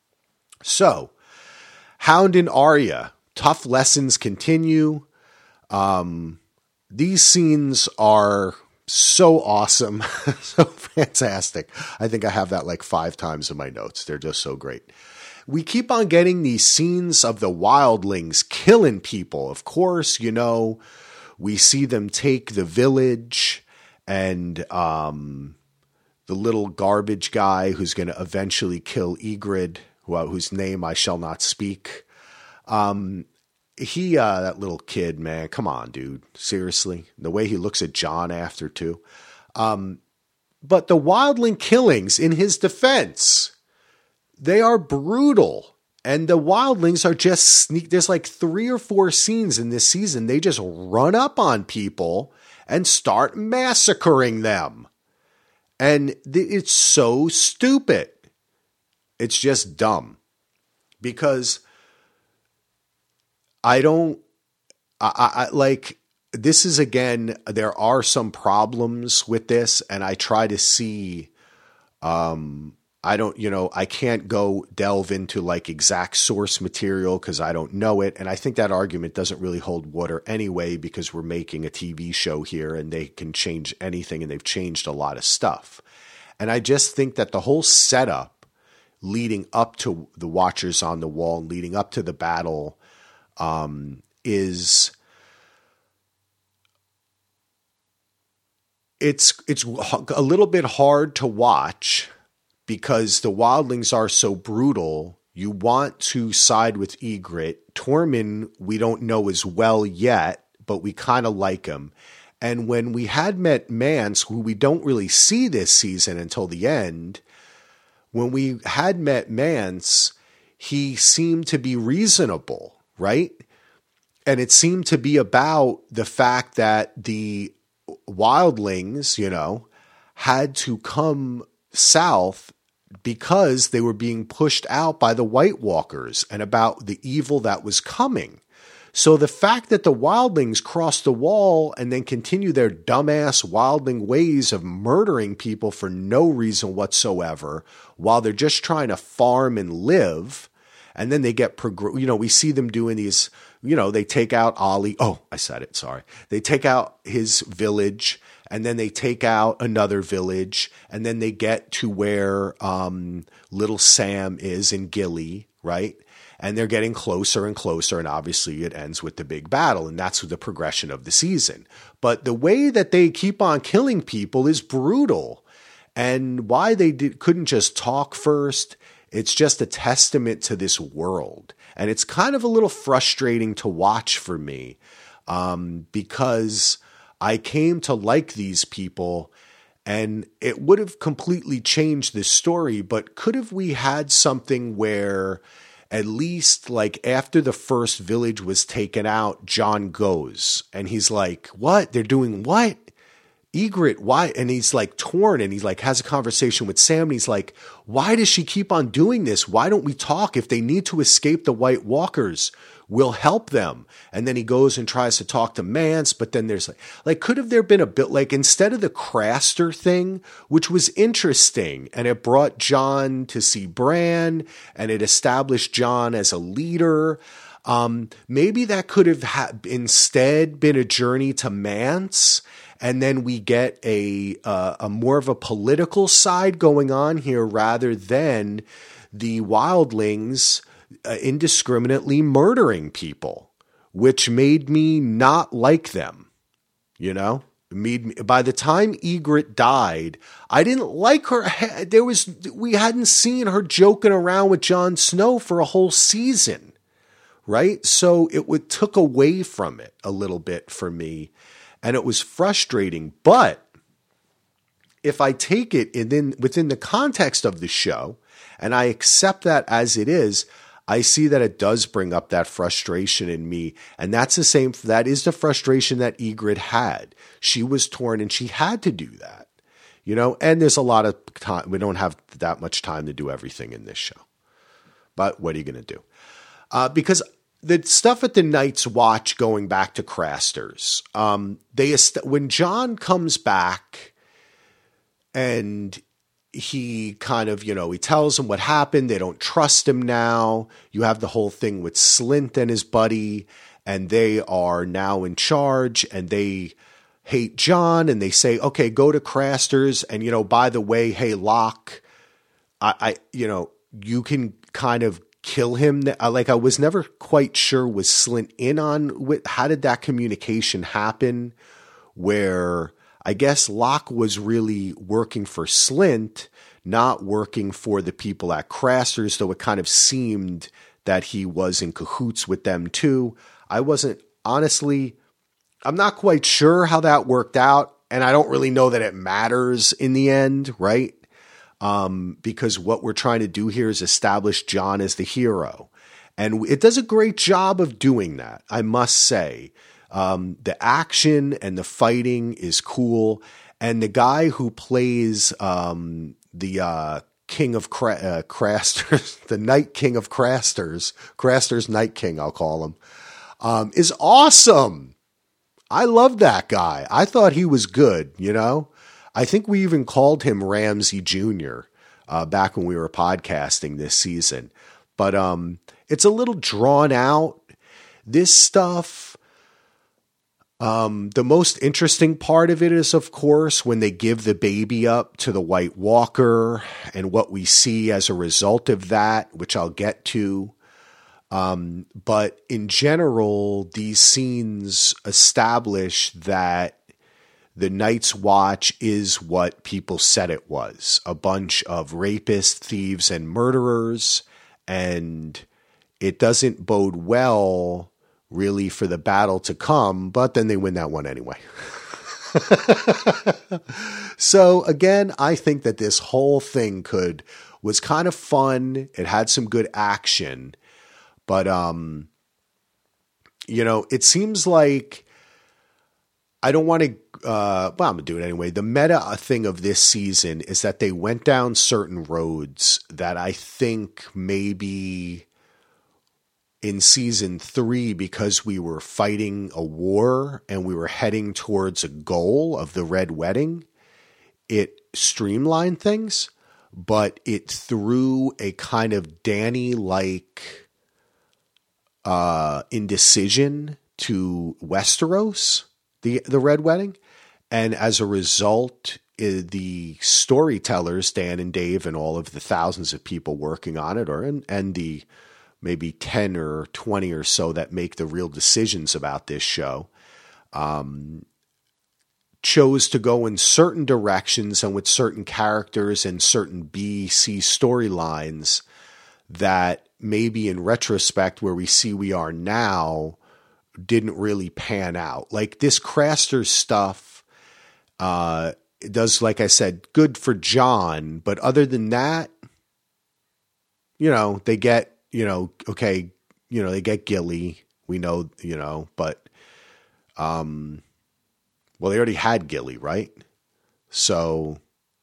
So, Hound and Arya, tough lessons continue. Um, these scenes are so awesome, so fantastic. I think I have that like five times in my notes. They're just so great. We keep on getting these scenes of the wildlings killing people. Of course, you know, we see them take the village and um, the little garbage guy who's going to eventually kill Ygritte, whose name I shall not speak. Um, he, uh, that little kid, man, come on, dude. Seriously. The way he looks at Jon after too. Um, but the wildling killings, in his defense, they are brutal. And the wildlings are just sneak. There's like three or four scenes in this season. They just run up on people and start massacring them. And th- it's so stupid. It's just dumb, because I don't, I, I like, this is again, there are some problems with this, and I try to see, um, I don't, you know, I can't go delve into like exact source material because I don't know it. And I think that argument doesn't really hold water anyway, because we're making a T V show here and they can change anything, and they've changed a lot of stuff. And I just think that the whole setup leading up to the Watchers on the Wall, leading up to the battle, um, is it's it's a little bit hard to watch because the wildlings are so brutal. You want to side with Ygritte. Tormund, we don't know as well yet, but we kind of like him. And when we had met Mance, who we don't really see this season until the end, when we had met Mance, he seemed to be reasonable, right? And it seemed to be about the fact that the wildlings, you know, had to come south because they were being pushed out by the White Walkers and about the evil that was coming. So the fact that the wildlings cross the wall and then continue their dumbass wildling ways of murdering people for no reason whatsoever while they're just trying to farm and live, and then they get, prog- you know, we see them doing these, you know, they take out Ollie. Oh, I said it. Sorry. They take out his village, and then they take out another village, and then they get to where um, little Sam is in Gilly, right? And they're getting closer and closer, and obviously it ends with the big battle, and that's the progression of the season. But the way that they keep on killing people is brutal, and why they did, couldn't just talk first, it's just a testament to this world. And it's kind of a little frustrating to watch for me, um, because I came to like these people, and it would have completely changed this story, but could have we had something where at least like after the first village was taken out, Jon goes and he's like, what? They're doing what? Ygritte, why? And he's like torn, and he's like has a conversation with Sam, and he's like, why does she keep on doing this? Why don't we talk? If they need to escape the White Walkers, we'll help them. And then he goes and tries to talk to Mance, but then there's like, like, could have there been a bit like, instead of the Craster thing, which was interesting, and it brought Jon to see Bran, and it established Jon as a leader. Um, maybe that could have ha- instead been a journey to Mance. And then we get a, uh, a more of a political side going on here rather than the wildlings uh, indiscriminately murdering people, which made me not like them. You know, made me, by the time Ygritte died, I didn't like her. There was, we hadn't seen her joking around with Jon Snow for a whole season, right? So it would, took away from it a little bit for me. And it was frustrating, but if I take it in, in, within the context of the show, and I accept that as it is, I see that it does bring up that frustration in me. And that's the same, that is the frustration that Ygritte had. She was torn and she had to do that, you know, and there's a lot of time. We don't have that much time to do everything in this show, but what are you going to do? Uh, because the stuff at the Night's Watch, going back to Craster's, um, they when Jon comes back and he kind of, you know, he tells them what happened. They don't trust him now. You have the whole thing with Slynt and his buddy, and they are now in charge, and they hate Jon, and they say, okay, go to Craster's. And, you know, by the way, hey, Locke, I, I you know, you can kind of kill him. Like, I was never quite sure, was Slynt in on, how did that communication happen, where I guess Locke was really working for Slynt, not working for the people at Craster's, though it kind of seemed that he was in cahoots with them too. I wasn't, honestly, I'm not quite sure how that worked out, and I don't really know that it matters in the end, right? Um, because what we're trying to do here is establish Jon as the hero. And it does a great job of doing that, I must say. Um, the action and the fighting is cool. And the guy who plays um, the uh, King of Cra- uh, Crasters, the Night King of Crasters, Craster's Night King, I'll call him, um, is awesome. I love that guy. I thought he was good, you know? I think we even called him Ramsay Junior uh, back when we were podcasting this season. But um, it's a little drawn out. This stuff, um, the most interesting part of it is, of course, when they give the baby up to the White Walker and what we see as a result of that, which I'll get to. Um, but in general, these scenes establish that the Night's Watch is what people said it was. A bunch of rapists, thieves, and murderers. And it doesn't bode well, really, for the battle to come, but then they win that one anyway. So, again, I think that this whole thing could, was kind of fun. It had some good action. But, um, you know, it seems like, I don't want to, uh, well, I'm going to do it anyway. The meta thing of this season is that they went down certain roads that I think maybe in season three, because we were fighting a war and we were heading towards a goal of the Red Wedding, it streamlined things, but it threw a kind of Dany-like uh, indecision to Westeros. The the Red Wedding, and as a result, the storytellers, Dan and Dave, and all of the thousands of people working on it, or and, and the maybe ten or twenty or so that make the real decisions about this show, um, chose to go in certain directions and with certain characters and certain B, C storylines that maybe in retrospect, where we see we are now, didn't really pan out. Like this Craster stuff uh, does, like I said, good for Jon. But other than that, you know, they get, you know, okay, you know, they get Gilly. We know, you know, but, um, well, they already had Gilly, right? So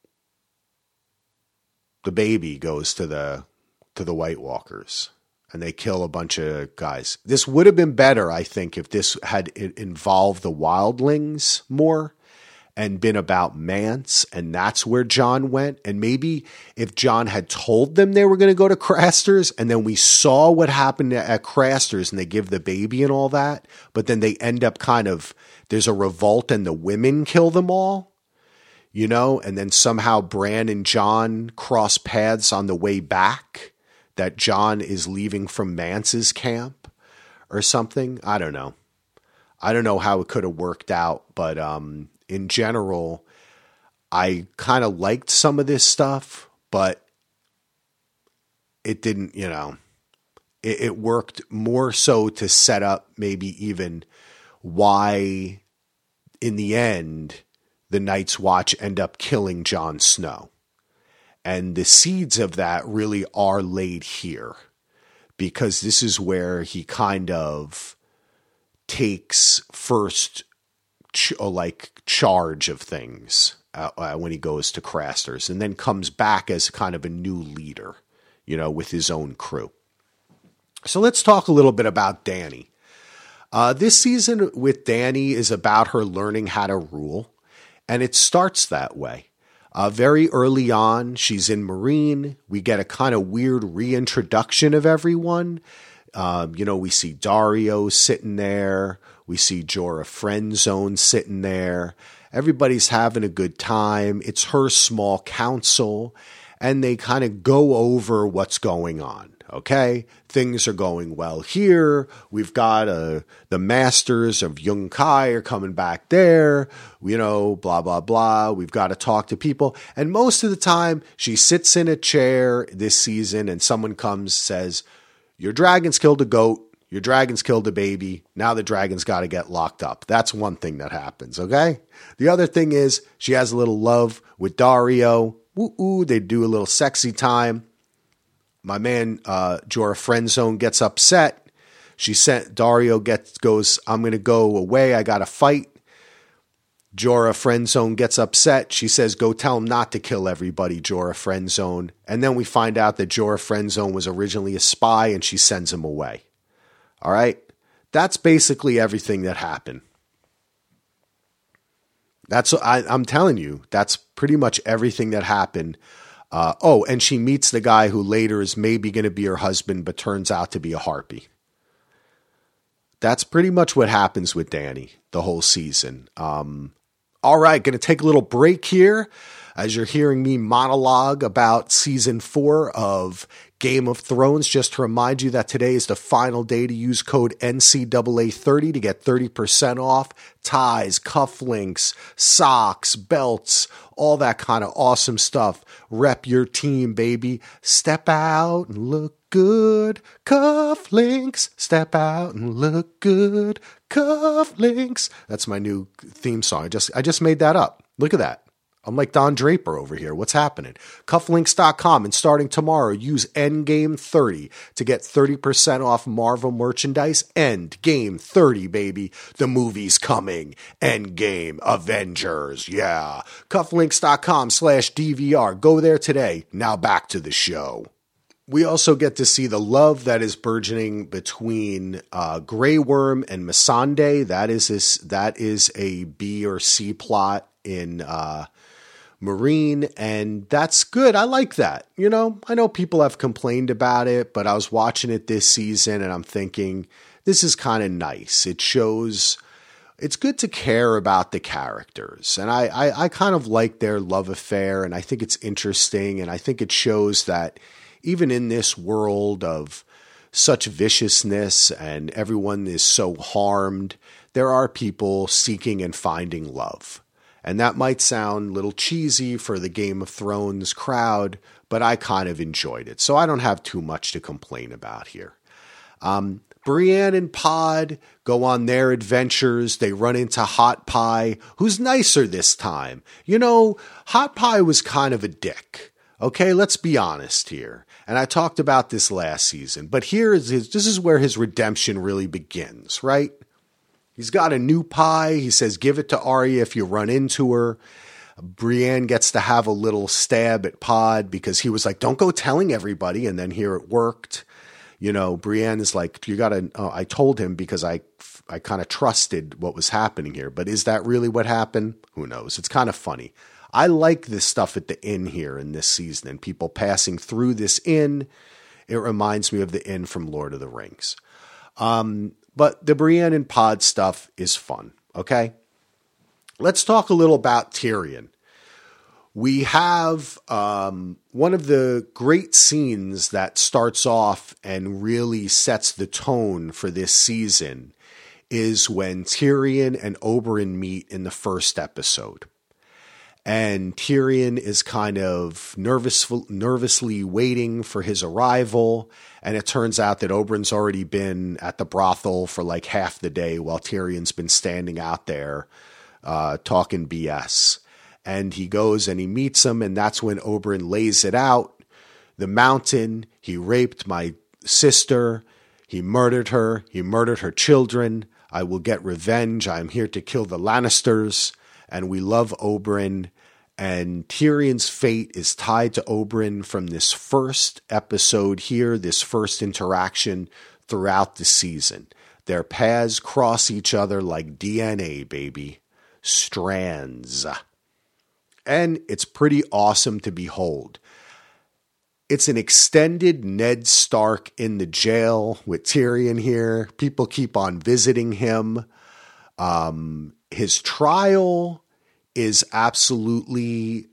the baby goes to the to the White Walkers and they kill a bunch of guys. This would have been better, I think, if this had involved the wildlings more and been about Mance, and that's where Jon went. And maybe if Jon had told them they were going to go to Craster's, and then we saw what happened at Craster's and they give the baby and all that, but then they end up kind of, there's a revolt and the women kill them all, you know, and then somehow Bran and Jon cross paths on the way back, that Jon is leaving from Mance's camp or something. I don't know. I don't know how it could have worked out, but um, in general, I kind of liked some of this stuff, but it didn't, you know, it, it worked more so to set up maybe even why in the end the Night's Watch end up killing Jon Snow. And the seeds of that really are laid here, because this is where he kind of takes first ch- like charge of things uh, uh, when he goes to Craster's, and then comes back as kind of a new leader, you know, with his own crew. So let's talk a little bit about Dany. Uh, this season with Dany is about her learning how to rule, and it starts that way. Uh, very early on, she's in Meereen. We get a kind of weird reintroduction of everyone. Um, you know, we see Daario sitting there. We see Jorah Friendzone sitting there. Everybody's having a good time. It's her small council, and they kind of go over what's going on. Okay, things are going well here. We've got uh, the masters of Yunkai are coming back there, you know, blah, blah, blah. We've got to talk to people. And most of the time, she sits in a chair this season and someone comes, says, your dragon's killed a goat. Your dragon's killed a baby. Now the dragon's got to get locked up. That's one thing that happens, okay? The other thing is she has a little love with Daario. Woo-oo, they do a little sexy time. My man, uh, Jorah Friendzone gets upset. She sent Daario gets goes, I'm going to go away. I got to fight. Jorah Friendzone gets upset. She says, go tell him not to kill everybody, Jorah Friendzone. And then we find out that Jorah Friendzone was originally a spy and she sends him away. All right. That's basically everything that happened. That's, I, I'm telling you, that's pretty much everything that happened. Uh, oh, and she meets the guy who later is maybe going to be her husband, but turns out to be a harpy. That's pretty much what happens with Dany the whole season. Um, all right, going to take a little break here as you're hearing me monologue about season four of Game of Thrones. Just to remind you that today is the final day to use code N C A A thirty to get thirty percent off ties, cufflinks, socks, belts, all that kind of awesome stuff. Rep your team, baby. Step out and look good. Cufflinks. Step out and look good. Cufflinks. That's my new theme song. I just I just made that up. Look at that. I'm like Don Draper over here. What's happening? Cufflinks dot com, and starting tomorrow, use Endgame thirty to get thirty percent off Marvel merchandise. Endgame thirty, baby. The movie's coming. Endgame. Avengers. Yeah. Cufflinks dot com slash D V R. Go there today. Now back to the show. We also get to see the love that is burgeoning between uh, Grey Worm and Missandei. That is this, that is a B or C plot in uh, Meereen, and that's good. I like that. You know, I know people have complained about it, but I was watching it this season and I'm thinking, this is kind of nice. It shows, it's good to care about the characters. And I, I, I kind of like their love affair, and I think it's interesting, and I think it shows that even in this world of such viciousness and everyone is so harmed, there are people seeking and finding love. And that might sound a little cheesy for the Game of Thrones crowd, but I kind of enjoyed it. So I don't have too much to complain about here. Um, Brienne and Pod go on their adventures. They run into Hot Pie, who's nicer this time. You know, Hot Pie was kind of a dick. Okay, let's be honest here. And I talked about this last season, but here is his, this is where his redemption really begins, right? He's got a new pie. He says, give it to Arya if you run into her. Brienne gets to have a little stab at Pod because he was like, don't go telling everybody. And then here it worked. You know, Brienne is like, you got to, oh, I told him because I, I kind of trusted what was happening here. But is that really what happened? Who knows? It's kind of funny. I like this stuff at the inn here in this season and people passing through this inn. It reminds me of the inn from Lord of the Rings. Um, but the Brienne and Pod stuff is fun. Okay. Let's talk a little about Tyrion. We have um, one of the great scenes that starts off and really sets the tone for this season is when Tyrion and Oberyn meet in the first episode. And Tyrion is kind of nervous, nervously waiting for his arrival. And it turns out that Oberyn's already been at the brothel for like half the day while Tyrion's been standing out there uh, talking B S. And he goes and he meets him, and that's when Oberyn lays it out. The Mountain, he raped my sister, he murdered her, he murdered her children. I will get revenge. I am here to kill the Lannisters, and we love Oberyn. And Tyrion's fate is tied to Oberyn from this first episode here, this first interaction throughout the season. Their paths cross each other like D N A, baby. Strands. And it's pretty awesome to behold. It's an extended Ned Stark in the jail with Tyrion here. People keep on visiting him. Um, his trial is absolutely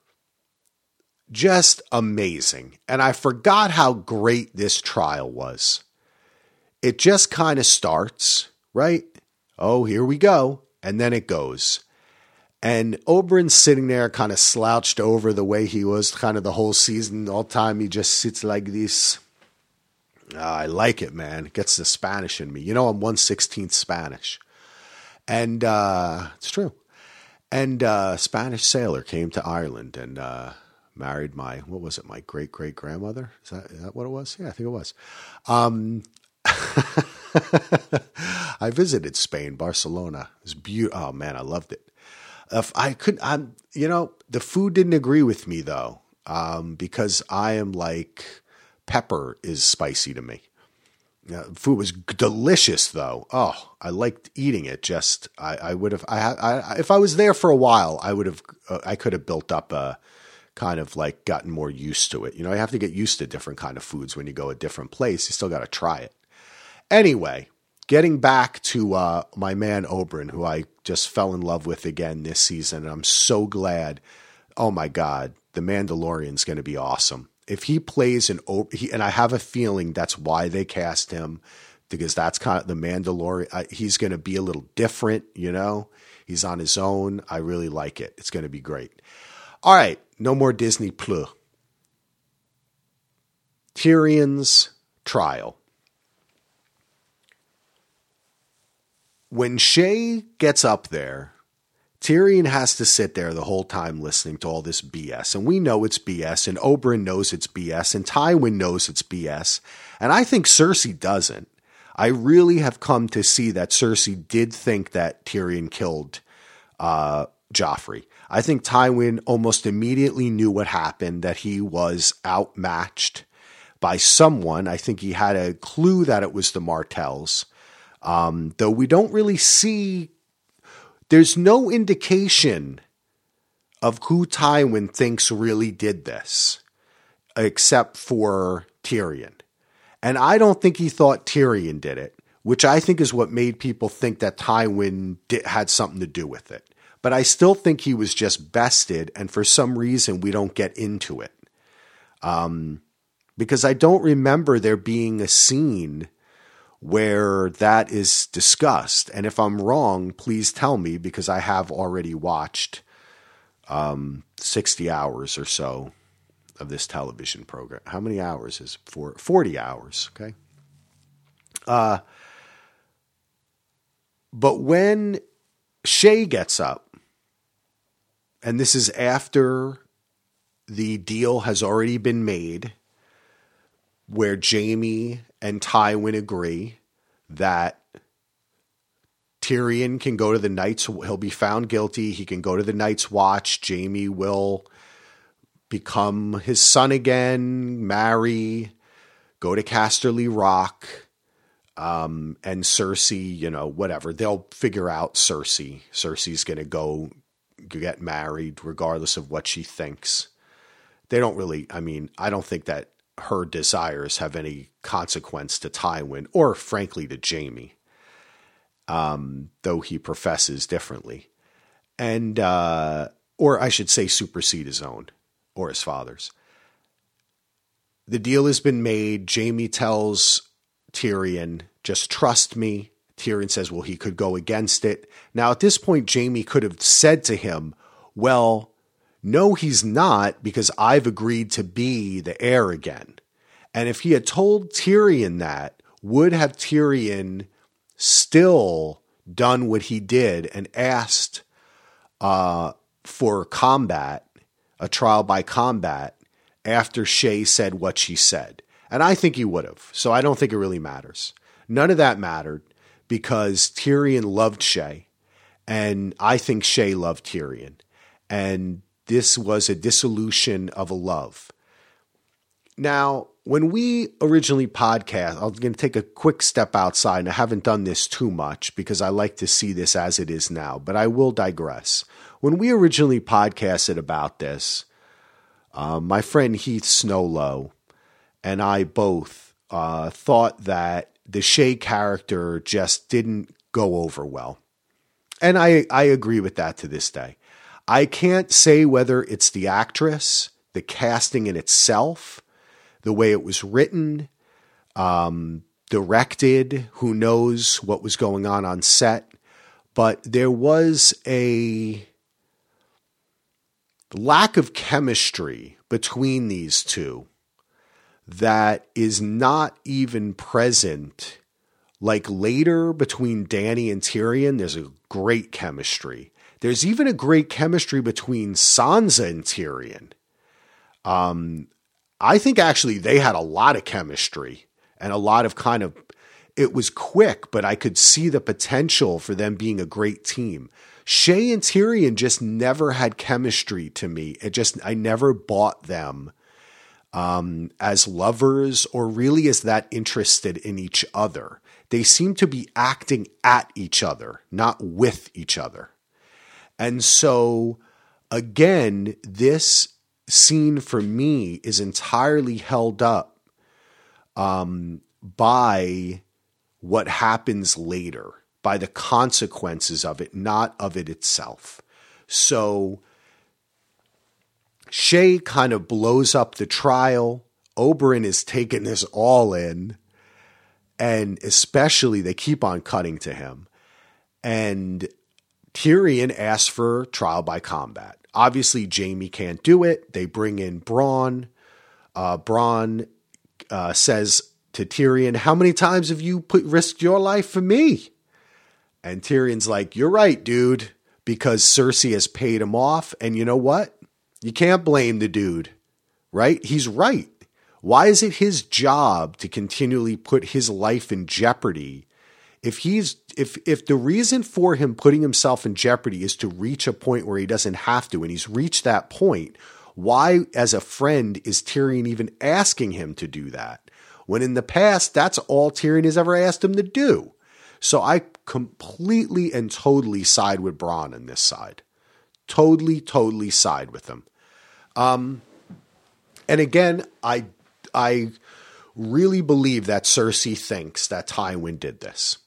just amazing. And I forgot how great this trial was. It just kind of starts, right? Oh, here we go. And then it goes. And Oberyn's sitting there kind of slouched over the way he was kind of the whole season. All the time he just sits like this. Uh, I like it, man. It gets the Spanish in me. You know, I'm one sixteenth Spanish. And uh, it's true. And uh, a Spanish sailor came to Ireland and uh, married my, what was it, my great-great-grandmother? Is that, is that what it was? Yeah, I think it was. Um, I visited Spain, Barcelona. It was beautiful. Oh, man, I loved it. If I couldn't, I'm, you know, the food didn't agree with me though, um, because I am like, pepper is spicy to me. Uh, food was delicious though. Oh, I liked eating it. Just, I, I would have, I, I, if I was there for a while, I would have, uh, I could have built up a kind of like gotten more used to it. You know, you have to get used to different kind of foods when you go a different place. You still got to try it. Anyway. Getting back to uh, my man Oberyn, who I just fell in love with again this season, and I'm so glad. Oh my God, the Mandalorian's going to be awesome. If he plays an Oberyn, he, and I have a feeling that's why they cast him, because that's kind of the Mandalorian. Uh, he's going to be a little different, you know. He's on his own. I really like it. It's going to be great. All right, no more Disney Plus. Tyrion's trial. When Shay gets up there, Tyrion has to sit there the whole time listening to all this B S. And we know it's B S, and Oberyn knows it's B S, and Tywin knows it's B S. And I think Cersei doesn't. I really have come to see that Cersei did think that Tyrion killed uh, Joffrey. I think Tywin almost immediately knew what happened, that he was outmatched by someone. I think he had a clue that it was the Martells. Um, though we don't really see, there's no indication of who Tywin thinks really did this, except for Tyrion. And I don't think he thought Tyrion did it, which I think is what made people think that Tywin did, had something to do with it. But I still think he was just bested, and for some reason we don't get into it. Um, because I don't remember there being a scene where that is discussed. And if I'm wrong, please tell me, because I have already watched um, sixty hours or so of this television program. How many hours is it? For forty hours, okay? Uh, but when Shay gets up, and this is after the deal has already been made, where Jaime and Tywin agree that Tyrion can go to the Night's, he'll be found guilty. He can go to the Night's Watch. Jaime will become his son again, marry, go to Casterly Rock, um, and Cersei, you know, whatever. They'll figure out Cersei. Cersei's going to go get married regardless of what she thinks. They don't really, I mean, I don't think that her desires have any consequence to Tywin or frankly to Jaime, um, though he professes differently. And, uh, or I should say supersede his own or his father's. The deal has been made. Jaime tells Tyrion, just trust me. Tyrion says, well, he could go against it. Now, at this point, Jaime could have said to him, well, no, he's not, because I've agreed to be the heir again. And if he had told Tyrion that, would have Tyrion still done what he did and asked uh, for combat, a trial by combat, after Shae said what she said? And I think he would have. So I don't think it really matters. None of that mattered because Tyrion loved Shae, and I think Shae loved Tyrion. And this was a dissolution of a love. Now, when we originally podcast, I'm going to take a quick step outside, and I haven't done this too much because I like to see this as it is now, but I will digress. When we originally podcasted about this, uh, my friend Heath Snowlow and I both uh, thought that the Shae character just didn't go over well. And I, I agree with that to this day. I can't say whether it's the actress, the casting in itself, the way it was written, um, directed, who knows what was going on on set. But there was a lack of chemistry between these two that is not even present. Like later between Dany and Tyrion, there's a great chemistry. There's even a great chemistry between Sansa and Tyrion. Um, I think actually they had a lot of chemistry and a lot of kind of, it was quick, but I could see the potential for them being a great team. Shae and Tyrion just never had chemistry to me. It just, I never bought them um, as lovers or really as that interested in each other. They seem to be acting at each other, not with each other. And so, again, this scene for me is entirely held up um, by what happens later, by the consequences of it, not of it itself. So Shae kind of blows up the trial. Oberyn is taking this all in. And especially they keep on cutting to him. And Tyrion asks for trial by combat. Obviously, Jaime can't do it. They bring in Bronn. Uh, Bronn uh, says to Tyrion, how many times have you put risked your life for me? And Tyrion's like, you're right, dude, because Cersei has paid him off. And you know what? You can't blame the dude, right? He's right. Why is it his job to continually put his life in jeopardy? If he's if if the reason for him putting himself in jeopardy is to reach a point where he doesn't have to, and he's reached that point, why, as a friend, is Tyrion even asking him to do that? When in the past, that's all Tyrion has ever asked him to do. So I completely and totally side with Bronn on this side. Totally, totally side with him. Um, and again, I I really believe that Cersei thinks that Tywin did this.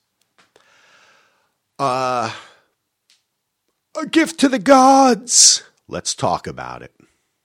Uh, a gift to the gods. Let's talk about it.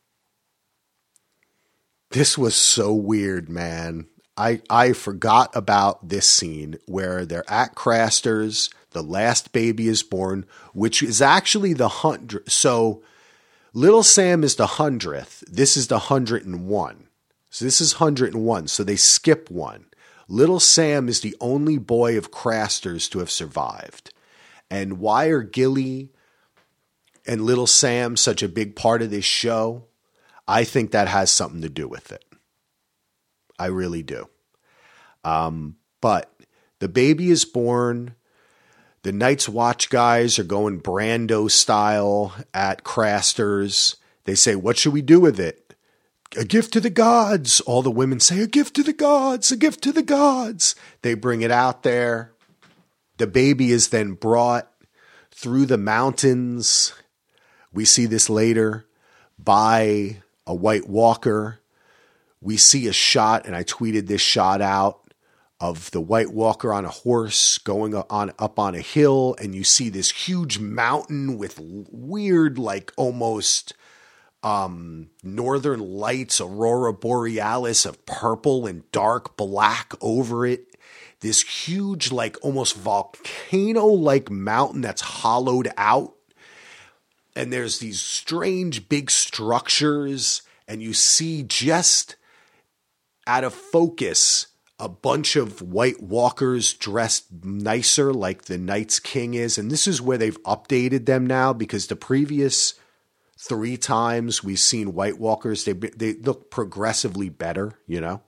This was so weird, man. I, I forgot about this scene where they're at Craster's. The last baby is born, which is actually the hundred. So Little Sam is the hundredth. This is the hundred and one. So this is hundred and one. So they skip one. Little Sam is the only boy of Craster's to have survived. And why are Gilly and Little Sam such a big part of this show? I think that has something to do with it. I really do. Um, but the baby is born. The Night's Watch guys are going Brando style at Craster's. They say, what should we do with it? A gift to the gods. All the women say, a gift to the gods, a gift to the gods. They bring it out there. The baby is then brought through the mountains. We see this later by a White Walker. We see a shot, and I tweeted this shot out, of the White Walker on a horse going on up on a hill, and you see this huge mountain with weird, like almost um, northern lights, aurora borealis of purple and dark black over it. This huge, like almost volcano-like mountain that's hollowed out. And there's these strange big structures, and you see just out of focus a bunch of White Walkers dressed nicer like the Night's King is. And this is where they've updated them now, because the previous three times we've seen White Walkers, they they look progressively better, you know.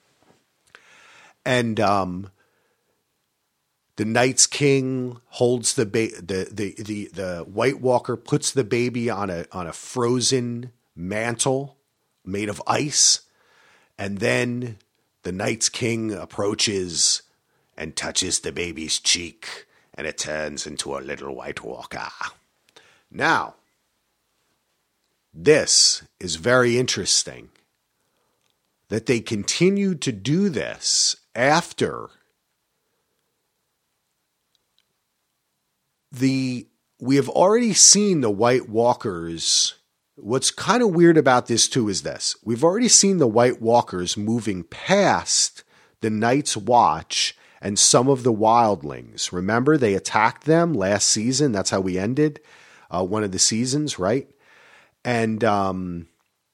And um, the Night's King holds the ba- the, the the the White Walker puts the baby on a on a frozen mantle made of ice, and then the Night's King approaches and touches the baby's cheek, and it turns into a little White Walker. Now, this is very interesting that they continued to do this after the, we have already seen the White Walkers. What's kind of weird about this too is this. We've already seen the White Walkers moving past the Night's Watch and some of the wildlings. Remember, they attacked them last season. That's how we ended uh, one of the seasons, right? And um,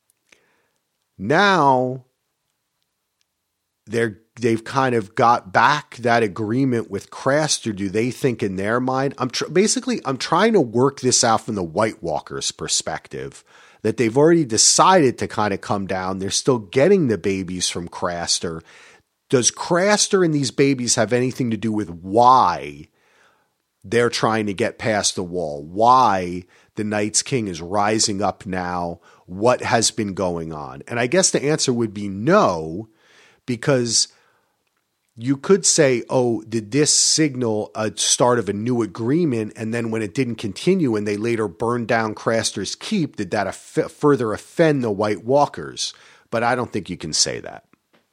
now they're they've kind of got back that agreement with Craster. Do they think in their mind? I'm tr- basically I'm trying to work this out from the White Walkers' perspective, that they've already decided to kind of come down. They're still getting the babies from Craster. Does Craster and these babies have anything to do with why they're trying to get past the wall? Why the Night's King is rising up now? What has been going on? And I guess the answer would be no, because you could say, oh, did this signal a start of a new agreement? And then when it didn't continue and they later burned down Craster's Keep, did that aff- further offend the White Walkers? But I don't think you can say that.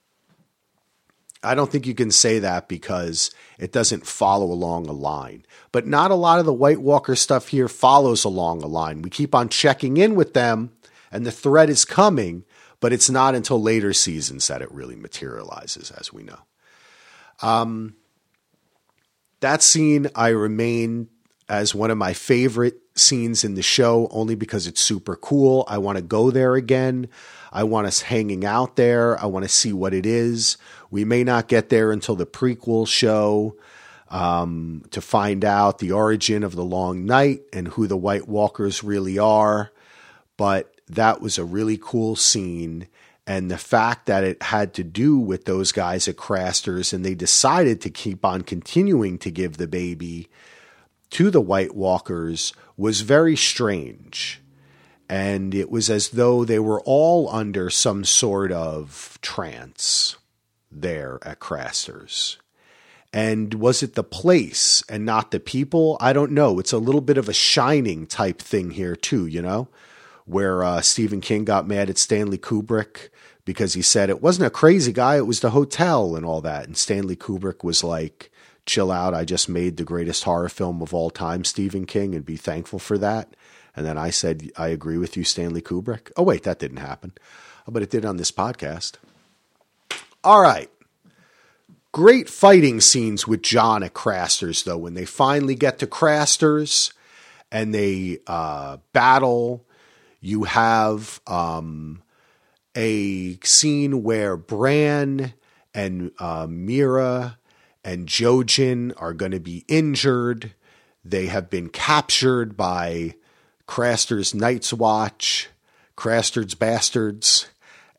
I don't think you can say that because it doesn't follow along a line. But not a lot of the White Walker stuff here follows along a line. We keep on checking in with them and the threat is coming, but it's not until later seasons that it really materializes, as we know. Um, that scene, I remain as one of my favorite scenes in the show, only because it's super cool. I want to go there again. I want us hanging out there. I want to see what it is. We may not get there until the prequel show um, to find out the origin of the Long Night and who the White Walkers really are. But that was a really cool scene. And the fact that it had to do with those guys at Craster's and they decided to keep on continuing to give the baby to the White Walkers was very strange. And it was as though they were all under some sort of trance there at Craster's. And was it the place and not the people? I don't know. It's a little bit of a Shining type thing here too, you know, where uh, Stephen King got mad at Stanley Kubrick because he said it wasn't a crazy guy, it was the hotel and all that. And Stanley Kubrick was like, chill out, I just made the greatest horror film of all time, Stephen King, and be thankful for that. And then I said, I agree with you, Stanley Kubrick. Oh, wait, that didn't happen. But it did on this podcast. All right. Great fighting scenes with John at Craster's, though. When they finally get to Craster's and they uh, battle, you have um, a scene where Bran and uh, Mira and Jojen are going to be injured. They have been captured by Craster's Night's Watch, Craster's bastards,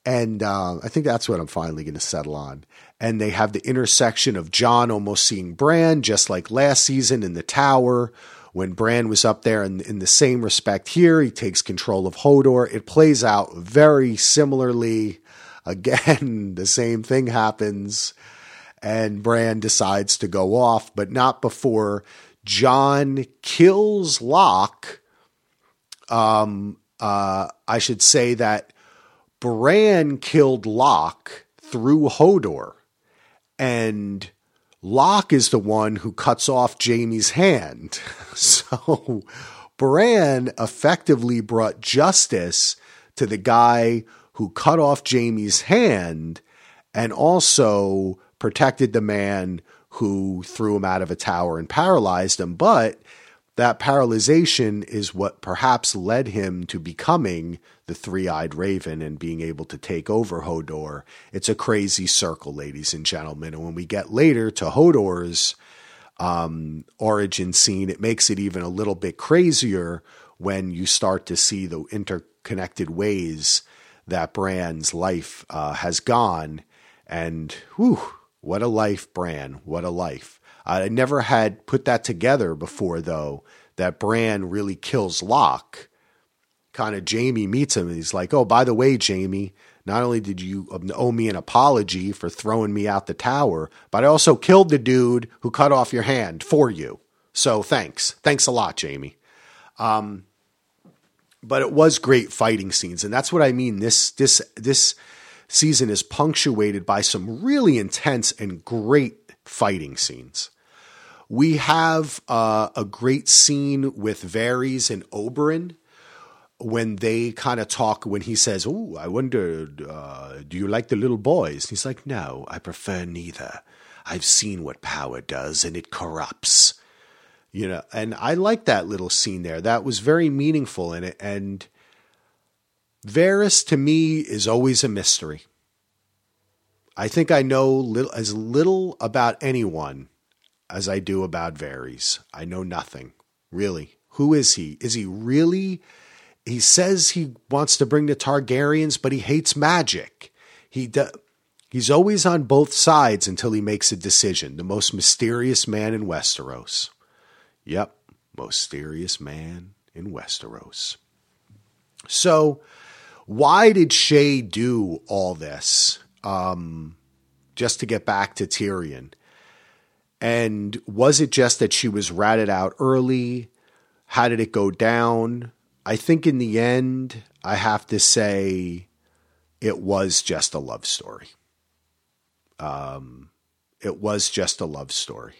And uh, I think that's what I'm finally going to settle on. And they have the intersection of Jon almost seeing Bran, just like last season in the tower, when Bran was up there. And in the same respect here, he takes control of Hodor. It plays out very similarly. Again, the same thing happens. And Bran decides to go off, but not before Jon kills Locke. Um, uh, I should say that Bran killed Locke through Hodor, and Locke is the one who cuts off Jaime's hand. So Bran effectively brought justice to the guy who cut off Jaime's hand and also protected the man who threw him out of a tower and paralyzed him. But that paralyzation is what perhaps led him to becoming the three-eyed raven and being able to take over Hodor. It's a crazy circle, ladies and gentlemen. And when we get later to Hodor's um, origin scene, it makes it even a little bit crazier when you start to see the interconnected ways that Bran's life uh, has gone. And whew, what a life, Bran. What a life. I never had put that together before, though, that Bran really kills Locke. Kind of Jaime meets him and he's like, oh, by the way, Jaime, not only did you owe me an apology for throwing me out the tower, but I also killed the dude who cut off your hand for you. So thanks. Thanks a lot, Jaime. Um, but it was great fighting scenes. And that's what I mean. This, this, this season is punctuated by some really intense and great fighting scenes. We have uh, a great scene with Varys and Oberyn when they kind of talk, when he says, oh, I wonder, uh, do you like the little boys? And he's like, no, I prefer neither. I've seen what power does and it corrupts. You know, and I like that little scene there. That was very meaningful in it. And Varys to me is always a mystery. I think I know little, as little about anyone as I do about Varys. I know nothing, really. Who is he? Is he really? He says he wants to bring the Targaryens, but he hates magic. He do, he's always on both sides until he makes a decision. The most mysterious man in Westeros. Yep, most mysterious man in Westeros. So, why did Shae do all this? Um, just to get back to Tyrion. And was it just that she was ratted out early? How did it go down? I think in the end, I have to say it was just a love story. Um, it was just a love story.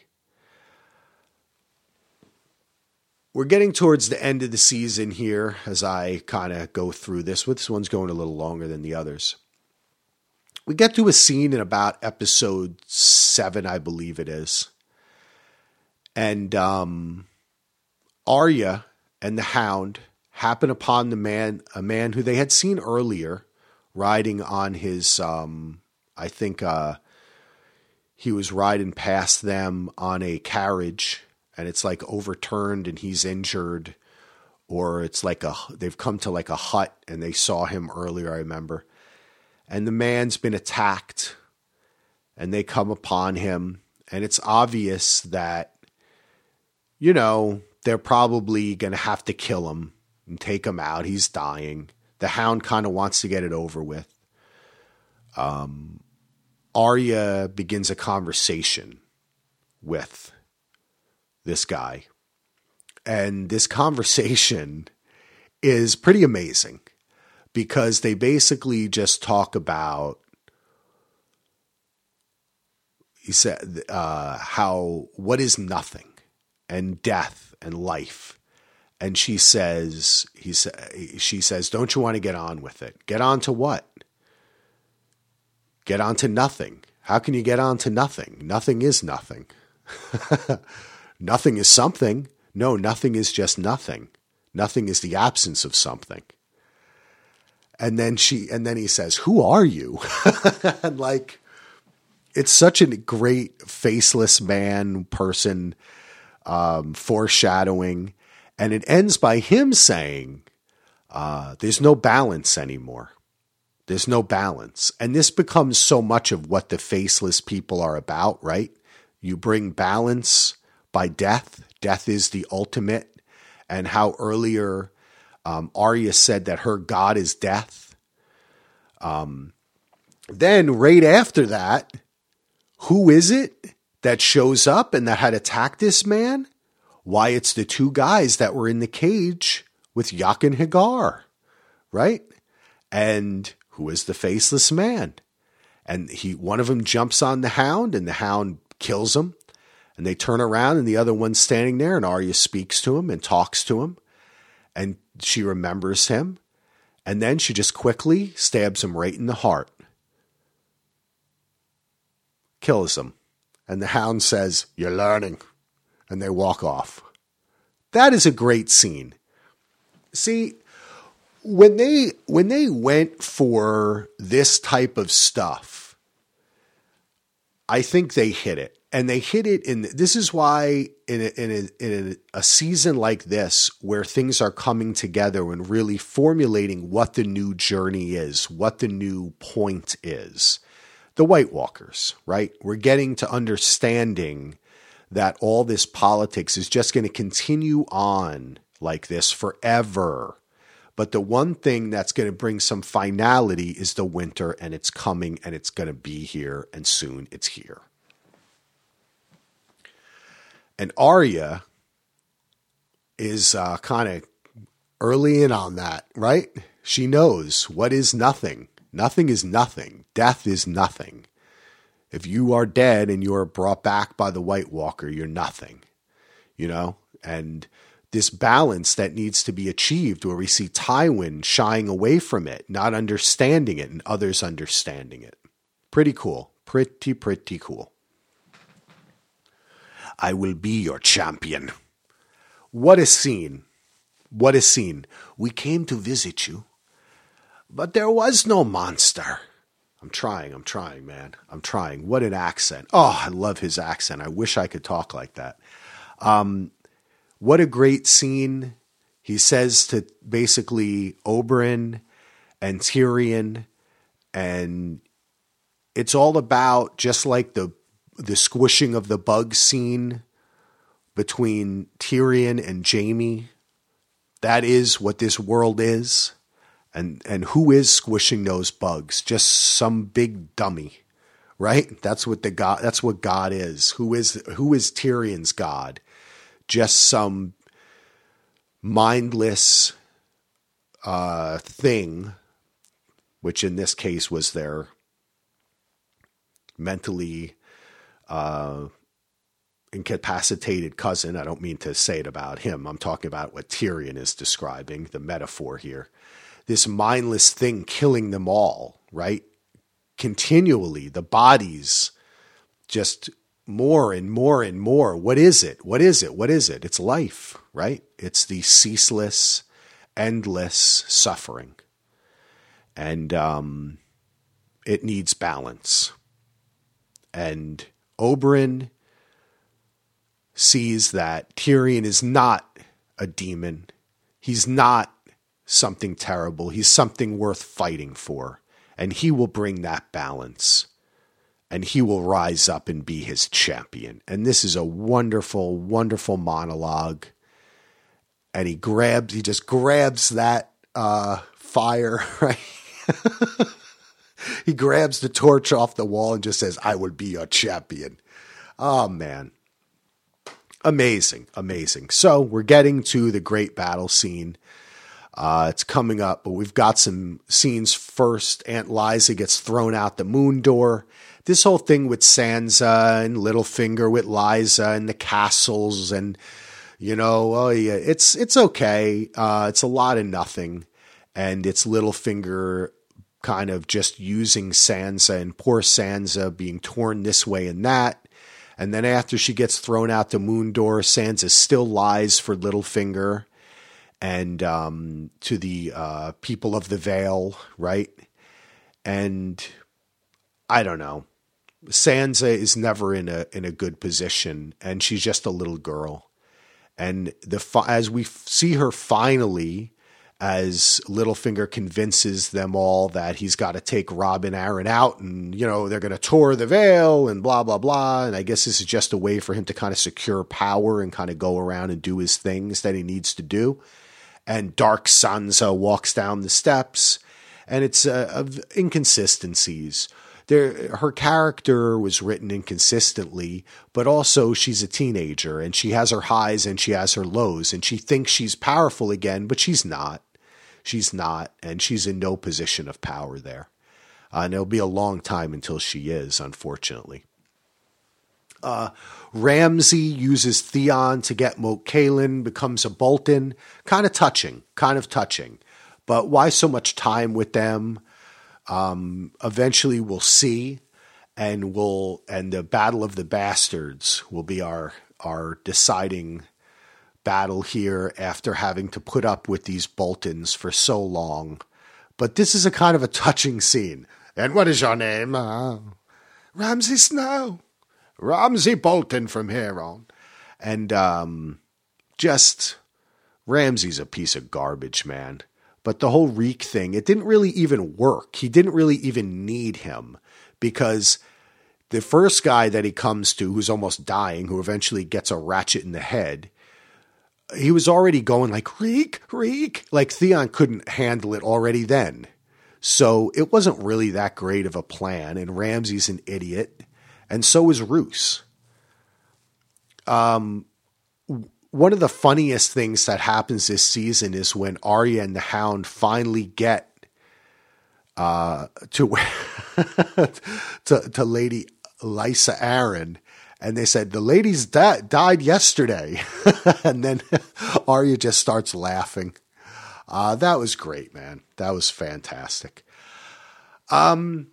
We're getting towards the end of the season here as I kind of go through this. This one's going a little longer than the others. We get to a scene in about episode seven, I believe it is. And um, Arya and the Hound happen upon the man, a man who they had seen earlier riding on his, um, I think uh, he was riding past them on a carriage and it's like overturned and he's injured, or it's like a, they've come to like a hut and they saw him earlier, I remember. And the man's been attacked and they come upon him and it's obvious that, you know, they're probably going to have to kill him and take him out. He's dying. The Hound kind of wants to get it over with. Um, Arya begins a conversation with this guy. And this conversation is pretty amazing because they basically just talk about, he said, uh, how, what is nothing and death and life. And she says, he sa- she says, don't you want to get on with it? Get on to what? Get on to nothing. How can you get on to nothing? Nothing is nothing. Nothing is something. No, nothing is just nothing. Nothing is the absence of something. And then she, and then he says, who are you? And like, it's such a great faceless man person, um, foreshadowing. And it ends by him saying, uh, there's no balance anymore. There's no balance. And this becomes so much of what the faceless people are about, right? You bring balance by death. Death is the ultimate. And how earlier um, Arya said that her god is death. Um, then right after that, who is it that shows up and that had attacked this man? Why, it's the two guys that were in the cage with Jaqen H'ghar, right? And who is the faceless man? And he, one of them jumps on the hound and the hound kills him. And they turn around and the other one's standing there and Arya speaks to him and talks to him. And she remembers him. And then she just quickly stabs him right in the heart. Kills him. And the hound says, "You're learning." And they walk off. That is a great scene. See, when they when they went for this type of stuff, I think they hit it. And they hit it in, this is why in a, in a, in a, a season like this, where things are coming together and really formulating what the new journey is, what the new point is. The White Walkers, right? We're getting to understanding that all this politics is just going to continue on like this forever. But the one thing that's going to bring some finality is the winter, and it's coming, and it's going to be here, and soon it's here. And Arya is uh, kind of early in on that, right? She knows what is nothing. Nothing is nothing. Death is nothing. If you are dead and you are brought back by the White Walker, you're nothing, you know? And this balance that needs to be achieved, where we see Tywin shying away from it, not understanding it, and others understanding it. Pretty cool. Pretty, pretty cool. I will be your champion. What a scene. What a scene. We came to visit you, but there was no monster. I'm trying, I'm trying, man. I'm trying. What an accent. Oh, I love his accent. I wish I could talk like that. Um, what a great scene. He says to basically Oberyn and Tyrion, and it's all about, just like the the squishing of the bug scene between Tyrion and Jaime. That is what this world is. And and who is squishing those bugs? Just some big dummy, right? That's what the God that's what God is. Who is who is Tyrion's God? Just some mindless uh, thing, which in this case was their mentally uh, incapacitated cousin. I don't mean to say it about him. I'm talking about what Tyrion is describing, the metaphor here. This mindless thing killing them all, right? Continually, the bodies just more and more and more. What is it? What is it? What is it? It's life, right? It's the ceaseless, endless suffering. And um, it needs balance. And Oberyn sees that Tyrion is not a demon. He's not something terrible. He's something worth fighting for. And he will bring that balance. And he will rise up and be his champion. And this is a wonderful, wonderful monologue. And he grabs, he just grabs that uh, fire, right? He grabs the torch off the wall and just says, "I will be your champion." Oh, man. Amazing, amazing. So we're getting to the great battle scene. Uh, it's coming up, but we've got some scenes first. Aunt Lysa gets thrown out the moon door. This whole thing with Sansa and Littlefinger with Lysa and the castles and, you know, oh yeah, it's it's okay. Uh, it's a lot of nothing. And it's Littlefinger kind of just using Sansa, and poor Sansa being torn this way and that. And then after she gets thrown out the moon door, Sansa still lies for Littlefinger and um, to the uh, people of the Vale, right? And I don't know. Sansa is never in a in a good position, and she's just a little girl. And the as we see her finally as Littlefinger convinces them all that he's got to take Robb and Arryn out, and, you know, they're going to tour the Vale and blah, blah, blah. And I guess this is just a way for him to kind of secure power and kind of go around and do his things that he needs to do. And Dark Sansa walks down the steps, and it's uh, of inconsistencies. There, her character was written inconsistently, but also she's a teenager, and she has her highs and she has her lows, and she thinks she's powerful again, but she's not. She's not, and she's in no position of power there. Uh, and it'll be a long time until she is, unfortunately. Uh, Ramsay uses Theon to get Moat Cailin, becomes a Bolton. Kind of touching, kind of touching. But why so much time with them? Um, eventually we'll see, and we'll, and the Battle of the Bastards will be our, our deciding battle here after having to put up with these Boltons for so long. But this is a kind of a touching scene. And what is your name? Uh, Ramsay Snow. Ramsay Bolton from here on. And um, just, Ramsay's a piece of garbage, man. But the whole Reek thing, it didn't really even work. He didn't really even need him, because the first guy that he comes to, who's almost dying, who eventually gets a ratchet in the head, he was already going like, Reek, Reek. Like Theon couldn't handle it already then. So it wasn't really that great of a plan. And Ramsay's an idiot. And so is Roose. Um, one of the funniest things that happens this season is when Arya and the Hound finally get uh, to, to, to Lady Lysa Arryn. And they said, the lady's da- died yesterday. And then Arya just starts laughing. Uh, that was great, man. That was fantastic. Um,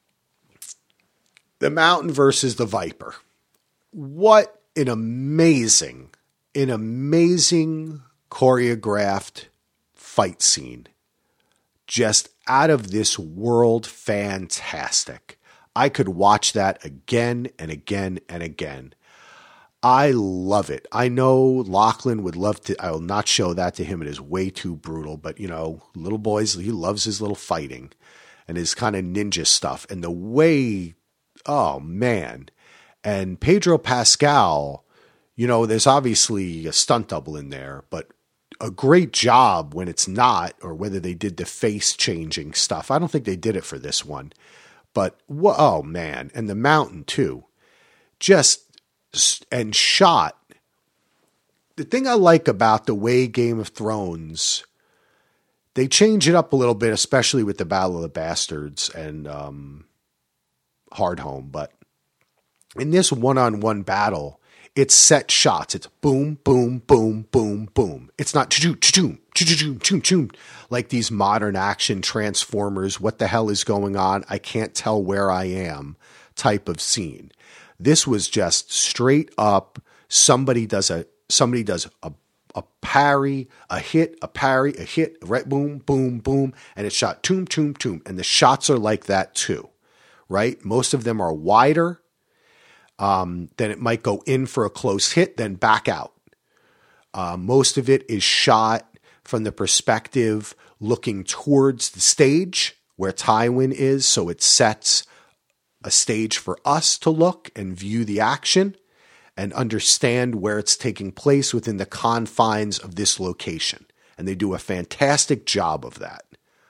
the Mountain versus the Viper. What an amazing, an amazing choreographed fight scene. Just out of this world fantastic. I could watch that again and again and again. I love it. I know Lachlan would love to. I will not show that to him. It is way too brutal. But, you know, little boys, he loves his little fighting and his kind of ninja stuff. And the way, oh, man. And Pedro Pascal, you know, there's obviously a stunt double in there, but a great job when it's not, or whether they did the face changing stuff. I don't think they did it for this one. But, oh, man. And the Mountain, too. Just, and shot. The thing I like about the way Game of Thrones, they change it up a little bit, especially with the Battle of the Bastards and um, Hardhome. But in this one-on-one battle, it's set shots. It's boom, boom, boom, boom, boom. It's not choo choo choo choo choo choo like these modern action Transformers. What the hell is going on? I can't tell where I am type of scene. This was just straight up. Somebody does a somebody does a a parry, a hit, a parry, a hit, right? Boom, boom, boom, and it's shot toom, toom, toom. And the shots are like that too, right? Most of them are wider. Um, then it might go in for a close hit, then back out. Uh, most of it is shot from the perspective looking towards the stage where Tywin is, so it sets a stage for us to look and view the action and understand where it's taking place within the confines of this location. And they do a fantastic job of that.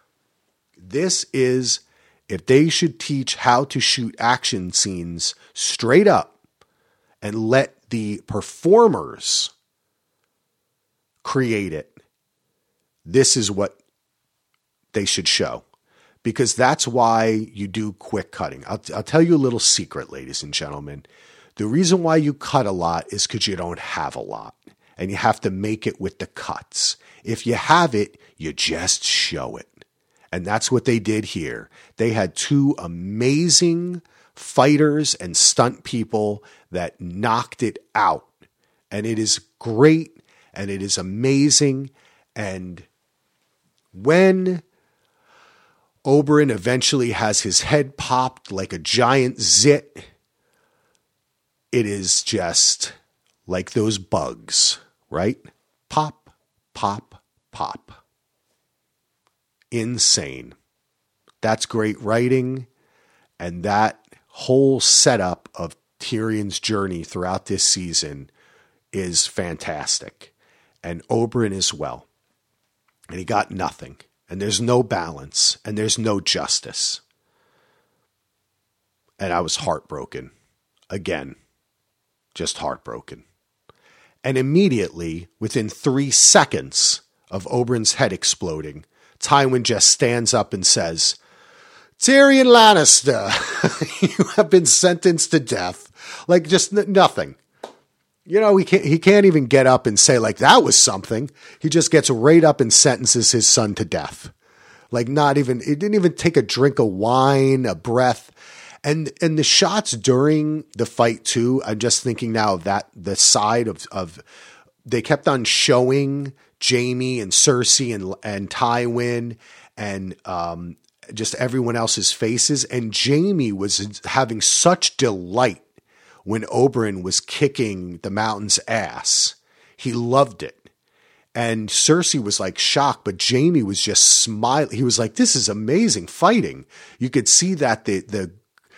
This is, if they should teach how to shoot action scenes straight up and let the performers create it, this is what they should show. Because that's why you do quick cutting. I'll, I'll tell you a little secret, ladies and gentlemen. The reason why you cut a lot is because you don't have a lot. And you have to make it with the cuts. If you have it, you just show it. And that's what they did here. They had two amazing fighters and stunt people that knocked it out. And it is great. And it is amazing. And when Oberyn eventually has his head popped like a giant zit, it is just like those bugs, right? Pop, pop, pop. insane. That's great writing. And that whole setup of Tyrion's journey throughout this season is fantastic. And Oberyn as well. And he got nothing. And there's no balance. And there's no justice. And I was heartbroken. Again, just heartbroken. And immediately, within three seconds of Oberyn's head exploding, Tywin just stands up and says, Tyrion Lannister, you have been sentenced to death. Like, just n- nothing. You know, he can't, he can't even get up and say, like, that was something. He just gets right up and sentences his son to death. Like, not even, he didn't even take a drink of wine, a breath. And and the shots during the fight, too, I'm just thinking now of that, the side of, of they kept on showing Jaime and Cersei and, and Tywin and um, just everyone else's faces. And Jaime was having such delight when Oberyn was kicking the Mountain's ass. He loved it. And Cersei was like shocked, but Jaime was just smiling. He was like, this is amazing fighting. You could see that the, the,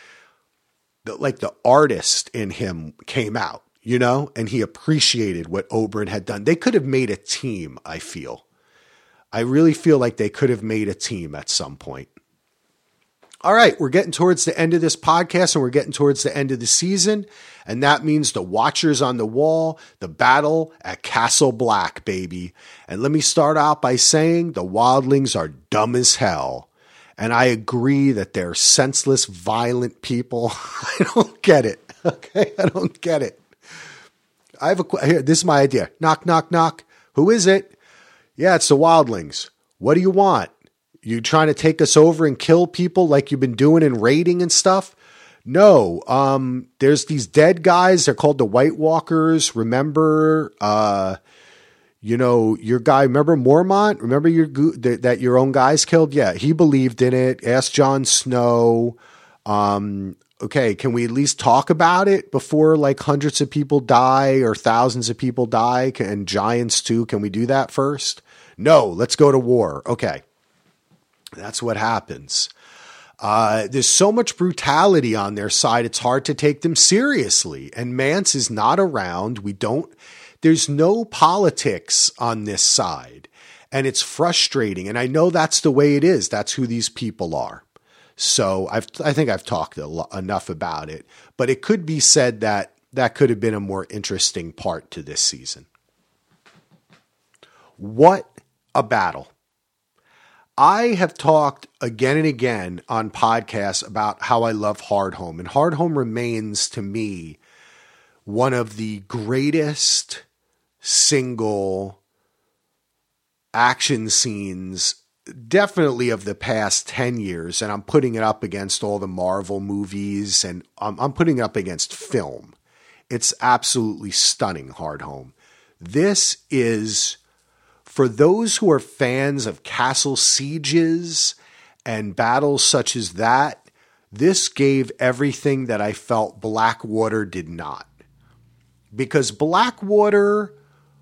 the like the artist in him came out, you know, and he appreciated what Oberyn had done. They could have made a team, I feel. I really feel like they could have made a team at some point. All right, we're getting towards the end of this podcast and we're getting towards the end of the season. And that means the Watchers on the Wall, the battle at Castle Black, baby. And let me start out by saying the wildlings are dumb as hell. And I agree that they're senseless, violent people. I don't get it. Okay, I don't get it. I have a here. This is my idea. Knock, knock, knock. Who is it? Yeah, it's the wildlings. What do you want? You trying to take us over and kill people like you've been doing in raiding and stuff? No. Um, there's these dead guys. They're called the White Walkers. Remember, uh, you know, your guy, remember Mormont? Remember your that your own guys killed? Yeah, he believed in it. Ask Jon Snow. Um, okay, can we at least talk about it before like hundreds of people die or thousands of people die? And giants too. Can we do that first? No, let's go to war. Okay. That's what happens. Uh, there's so much brutality on their side. It's hard to take them seriously. And Mance is not around. We don't, there's no politics on this side. And it's frustrating. And I know that's the way it is. That's who these people are. So I've, I think I've talked a lo- enough about it, but it could be said that that could have been a more interesting part to this season. What a battle. I have talked again and again on podcasts about how I love Hardhome, and Hardhome remains to me one of the greatest single action scenes, definitely of the past ten years. And I'm putting it up against all the Marvel movies, and I'm, I'm putting it up against film. It's absolutely stunning, Hardhome. This is, for those who are fans of castle sieges and battles such as that, this gave everything that I felt Blackwater did not. Because Blackwater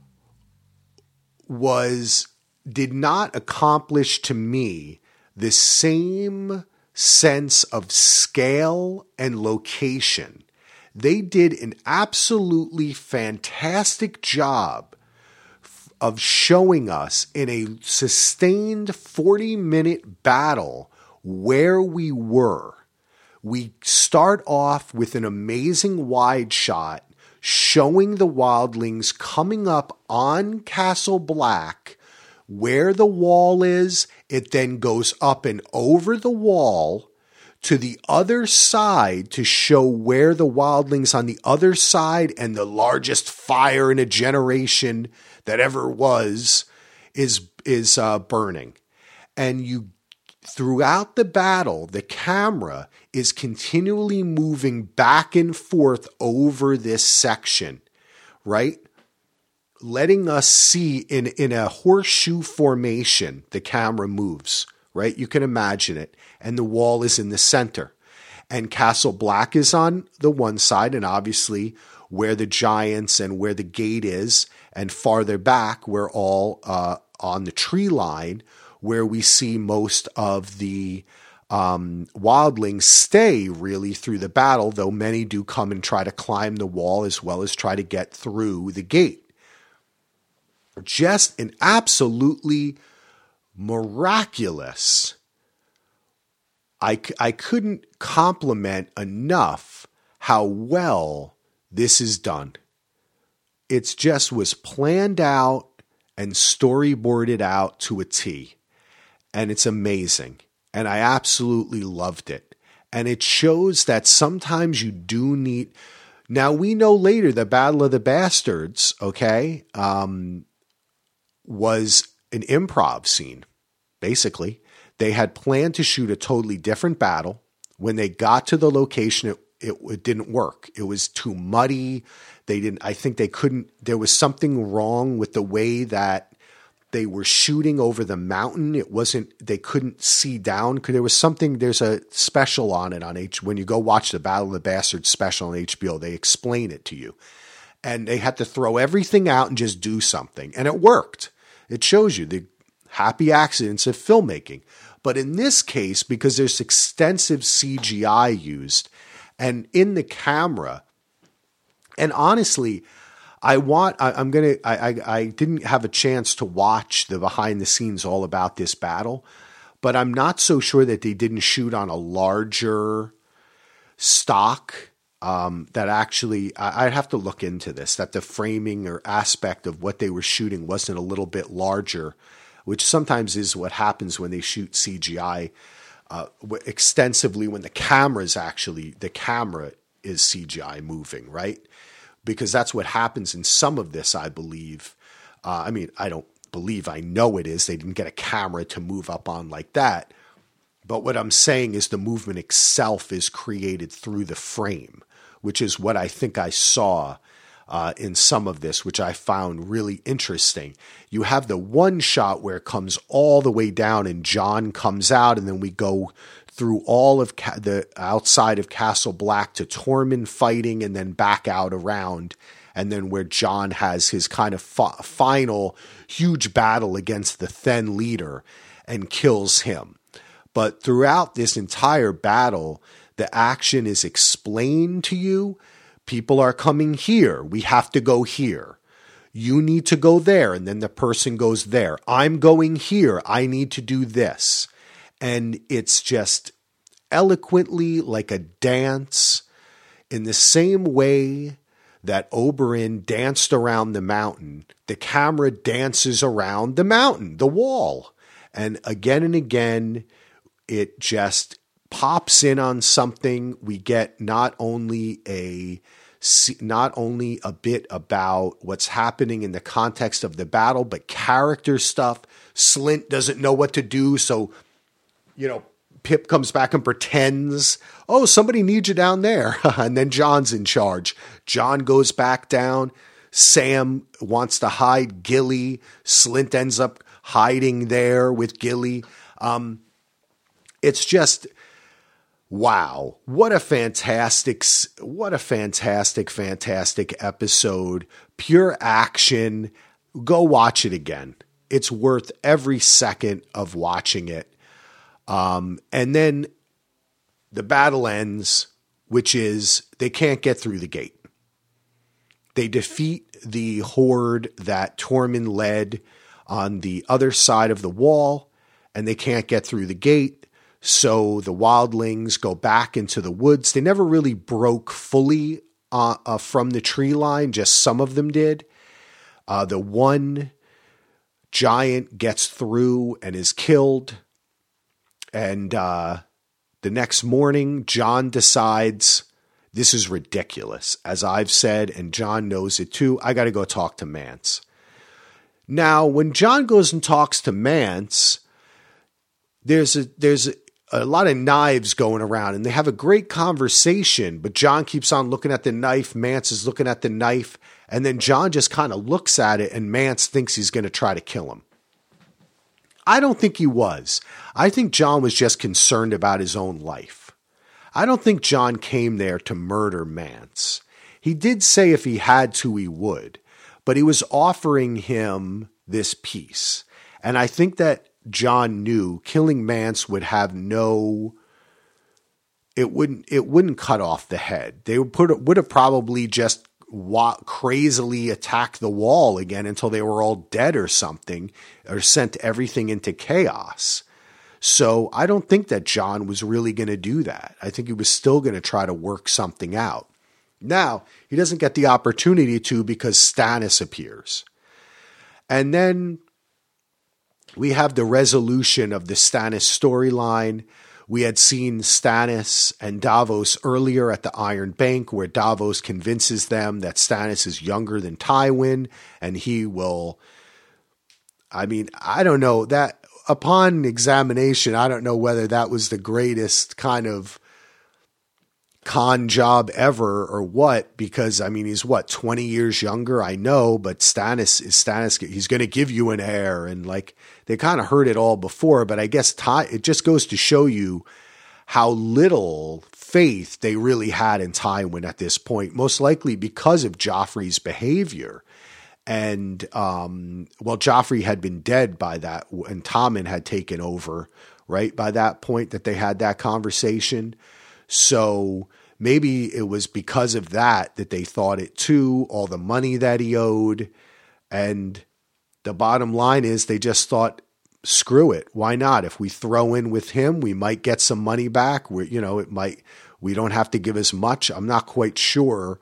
was, did not accomplish to me the same sense of scale and location. They did an absolutely fantastic job of showing us in a sustained forty minute battle where we were. We start off with an amazing wide shot showing the wildlings coming up on Castle Black where the wall is. It then goes up and over the wall to the other side to show where the wildlings on the other side, and the largest fire in a generation that ever was is is uh, burning. And you, throughout the battle, the camera is continually moving back and forth over this section, right? Letting us see in, in a horseshoe formation, the camera moves, right? You can imagine it. And the wall is in the center. And Castle Black is on the one side, and obviously where the giants and where the gate is, and farther back, we're all uh, on the tree line where we see most of the um, wildlings stay really through the battle, though many do come and try to climb the wall as well as try to get through the gate. Just an absolutely miraculous. I, I couldn't compliment enough how well this is done. It just was planned out and storyboarded out to a T. And it's amazing. And I absolutely loved it. And it shows that sometimes you do need... Now, we know later the Battle of the Bastards, okay, um, was an improv scene, basically. They had planned to shoot a totally different battle. When they got to the location, it, it, it didn't work. It was too muddy. They didn't, I think they couldn't, there was something wrong with the way that they were shooting over the mountain. It wasn't, they couldn't see down because there was something, there's a special on it on H, when you go watch the Battle of the Bastards special on H B O, they explain it to you. And they had to throw everything out and just do something. And it worked. It shows you the happy accidents of filmmaking. But in this case, because there's extensive C G I used and in the camera, and honestly, I want, I, I'm going to, I, I, I didn't have a chance to watch the behind the scenes all about this battle, but I'm not so sure that they didn't shoot on a larger stock. Um, that actually, I, I'd have to look into this, that the framing or aspect of what they were shooting wasn't a little bit larger, which sometimes is what happens when they shoot C G I uh, extensively, when the camera's actually, the camera is C G I moving, right? Because that's what happens in some of this, I believe. Uh, I mean, I don't believe, I know it is. They didn't get a camera to move up on like that. But what I'm saying is the movement itself is created through the frame, which is what I think I saw uh, in some of this, which I found really interesting. You have the one shot where it comes all the way down and Jon comes out, and then we go through all of ca- the outside of Castle Black to Tormund fighting, and then back out around, and then where Jon has his kind of fi- final huge battle against the Thenn leader and kills him. But throughout this entire battle, the action is explained to you. People are coming here. We have to go here. You need to go there. And then the person goes there. I'm going here. I need to do this. And it's just eloquently like a dance, in the same way that Oberyn danced around the mountain. The camera dances around the mountain, the wall. And again and again, it just pops in on something. We get not only a not only a bit about what's happening in the context of the battle, but character stuff. Slynt doesn't know what to do, so, you know, Pip comes back and pretends, oh, somebody needs you down there. And then Jon's in charge. Jon goes back down. Sam wants to hide Gilly. Slynt ends up hiding there with Gilly. Um, it's just, wow. What a fantastic, what a fantastic, fantastic episode. Pure action. Go watch it again. It's worth every second of watching it. Um, and then the battle ends, which is they can't get through the gate. They defeat the horde that Tormund led on the other side of the wall, and they can't get through the gate. So the wildlings go back into the woods. They never really broke fully uh, uh, from the tree line. Just some of them did. Uh, the one giant gets through and is killed. And uh, the next morning, Jon decides this is ridiculous. As I've said, and Jon knows it too, I got to go talk to Mance. Now, when Jon goes and talks to Mance, there's a, there's a, a lot of knives going around, and they have a great conversation, but Jon keeps on looking at the knife. Mance is looking at the knife, and then Jon just kind of looks at it, and Mance thinks he's going to try to kill him. I don't think he was. I think Jon was just concerned about his own life. I don't think Jon came there to murder Mance. He did say if he had to, he would, but he was offering him this peace. And I think that Jon knew killing Mance would have no, it wouldn't, it wouldn't cut off the head. They would put, would have probably just wa- crazily attacked the wall again until they were all dead or something, or sent everything into chaos. So I don't think that Jon was really going to do that. I think he was still going to try to work something out. Now, he doesn't get the opportunity to because Stannis appears. And then we have the resolution of the Stannis storyline. We had seen Stannis and Davos earlier at the Iron Bank, where Davos convinces them that Stannis is younger than Tywin, and he will, I mean, I don't know, that upon examination, I don't know whether that was the greatest kind of con job ever or what, because I mean, he's what, twenty years younger, I know, but Stannis is Stannis, he's going to give you an heir, and like, they kind of heard it all before, but I guess Ty, it just goes to show you how little faith they really had in Tywin at this point, most likely because of Joffrey's behavior. And, um, well, Joffrey had been dead by that, and Tommen had taken over, right, by that point that they had that conversation. So maybe it was because of that that they thought it too, all the money that he owed. And the bottom line is they just thought, screw it. Why not? If we throw in with him, we might get some money back. We, you know, it might, we don't have to give as much. I'm not quite sure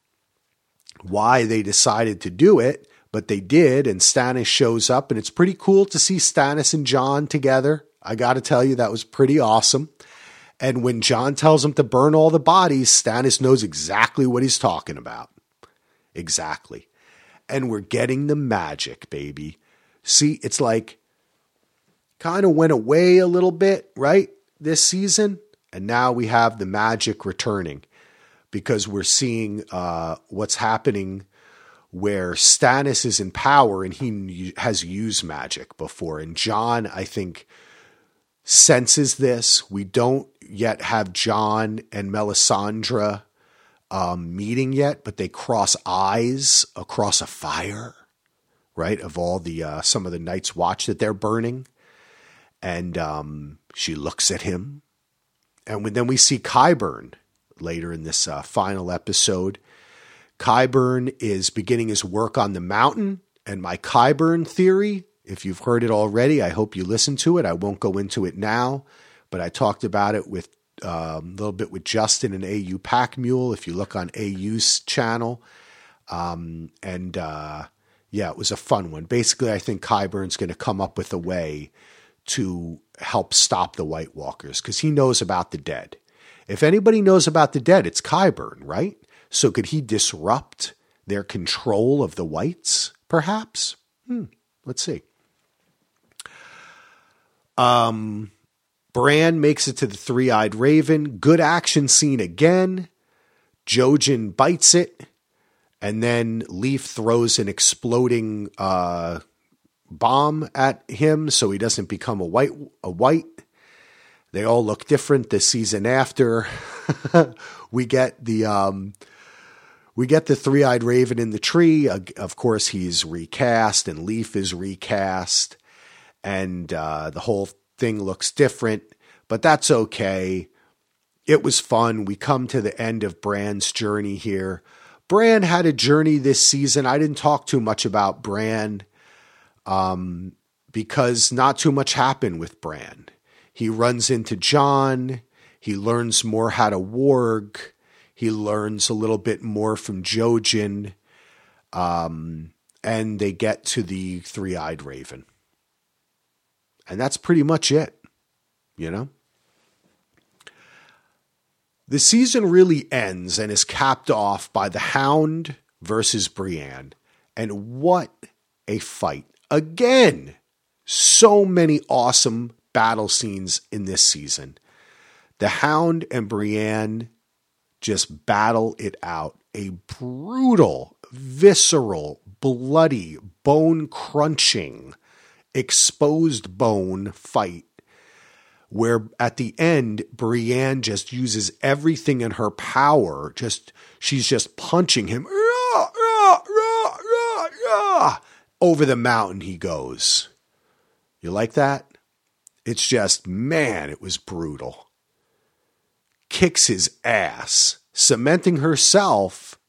why they decided to do it, but they did. And Stannis shows up, and it's pretty cool to see Stannis and Jon together. I got to tell you, that was pretty awesome. And when Jon tells him to burn all the bodies, Stannis knows exactly what he's talking about. Exactly. And we're getting the magic, baby. See, it's like kind of went away a little bit, right, this season. And now we have the magic returning because we're seeing uh, what's happening where Stannis is in power and he has used magic before. And Jon, I think, senses this. We don't yet have Jon and Melisandre um, meeting yet, but they cross eyes across a fire, right? Of all the, uh, some of the Night's Watch that they're burning. And um, she looks at him. And when, then we see Qyburn later in this uh, final episode. Qyburn is beginning his work on the mountain. And my Qyburn theory, if you've heard it already, I hope you listen to it. I won't go into it now, but I talked about it with um, a little bit with Justin and A U Pack Mule. If you look on A U's channel, um, and uh, yeah, it was a fun one. Basically, I think Qyburn's going to come up with a way to help stop the White Walkers because he knows about the dead. If anybody knows about the dead, it's Qyburn, right? So could he disrupt their control of the Whites, perhaps? Hmm. Let's see. Um, Bran makes it to the Three-Eyed Raven. Good action scene again. Jojen bites it. And then Leaf throws an exploding uh, bomb at him so he doesn't become a white. A white. They all look different this season after. we get the... Um, We get the Three-Eyed Raven in the tree. Of course, he's recast and Leaf is recast. And uh, the whole thing looks different. But that's okay. It was fun. We come to the end of Bran's journey here. Bran had a journey this season. I didn't talk too much about Bran um, because not too much happened with Bran. He runs into Jon. He learns more how to warg. He learns a little bit more from Jojen, um, and they get to the Three-Eyed Raven. And that's pretty much it, you know? The season really ends and is capped off by the Hound versus Brienne. And what a fight. Again, so many awesome battle scenes in this season. The Hound and Brienne just battle it out. A brutal, visceral, bloody, bone-crunching, exposed bone fight where at the end, Brienne just uses everything in her power. Just she's just punching him. Rah, rah, rah, rah, rah. Over the mountain he goes. You like that? It's just, man, it was brutal. Kicks his ass, cementing herself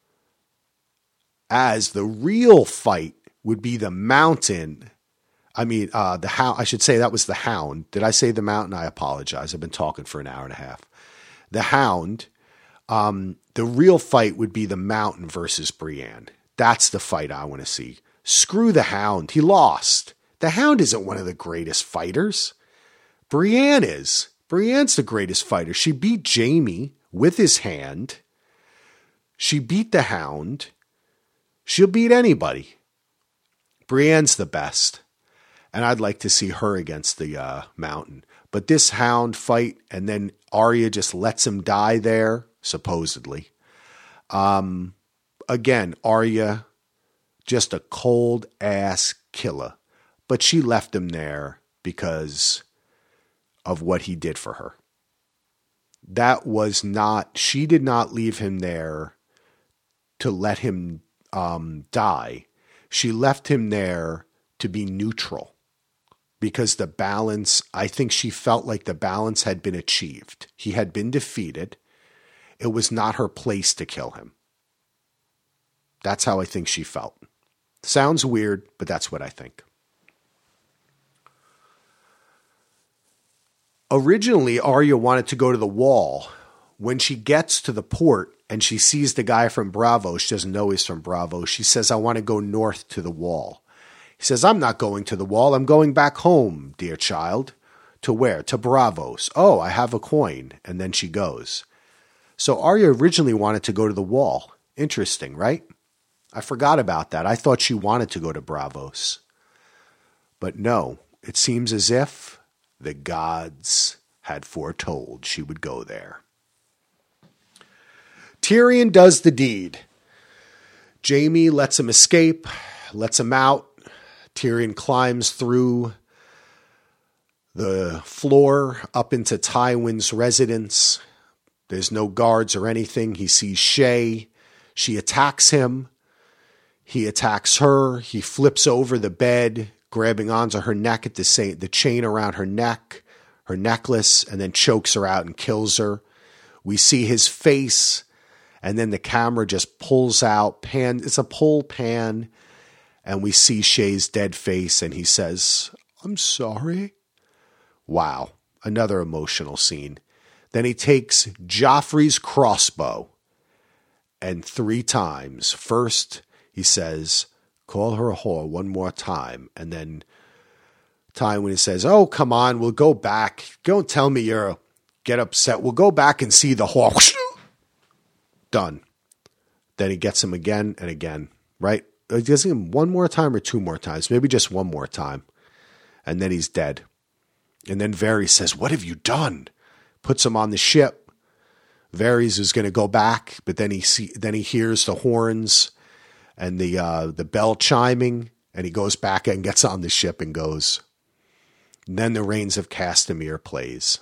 as the real fight would be the Mountain. I mean, uh, the Hound. I should say that was the Hound. Did I say the Mountain? I apologize. I've been talking for an hour and a half. The Hound. Um, the real fight would be the Mountain versus Brienne. That's the fight I want to see. Screw the Hound. He lost. The Hound isn't one of the greatest fighters. Brienne is. Brienne's the greatest fighter. She beat Jaime with his hand. She beat the Hound. She'll beat anybody. Brienne's the best. And I'd like to see her against the uh, Mountain. But this Hound fight, and then Arya just lets him die there, supposedly. Um, again, Arya, just a cold-ass killer. But she left him there because of what he did for her. That was not, she did not leave him there to let him um, die. She left him there to be neutral because the balance, I think she felt like the balance had been achieved. He had been defeated. It was not her place to kill him. That's how I think she felt. Sounds weird, but that's what I think. Originally, Arya wanted to go to the Wall. When she gets to the port and she sees the guy from Bravo, she doesn't know he's from Bravo. She says, I want to go north to the Wall. He says, I'm not going to the Wall. I'm going back home, dear child. To where? To Braavos. Oh, I have a coin. And then she goes. So Arya originally wanted to go to the Wall. Interesting, right? I forgot about that. I thought she wanted to go to Braavos. But no, it seems as if the gods had foretold she would go there. Tyrion does the deed. Jaime lets him escape, lets him out. Tyrion climbs through the floor up into Tywin's residence. There's no guards or anything. He sees Shae. She attacks him. He attacks her. He flips over the bed, grabbing onto her neck at the same, the chain around her neck, her necklace, and then chokes her out and kills her. We see his face, and then the camera just pulls out, pan, it's a pull pan, and we see Shae's dead face, and he says, I'm sorry. Wow, another emotional scene. Then he takes Joffrey's crossbow, and three times, first he says, call her a whore one more time. And then Tywin says, oh, come on, we'll go back. Don't tell me you're get upset. We'll go back and see the whore. Done. Then he gets him again and again, right? He gets him one more time or two more times, maybe just one more time. And then he's dead. And then Varys says, what have you done? Puts him on the ship. Varys is going to go back, but then he see, then he hears the horns and the uh, the bell chiming, and he goes back and gets on the ship and goes. And then the Rains of Castamere plays.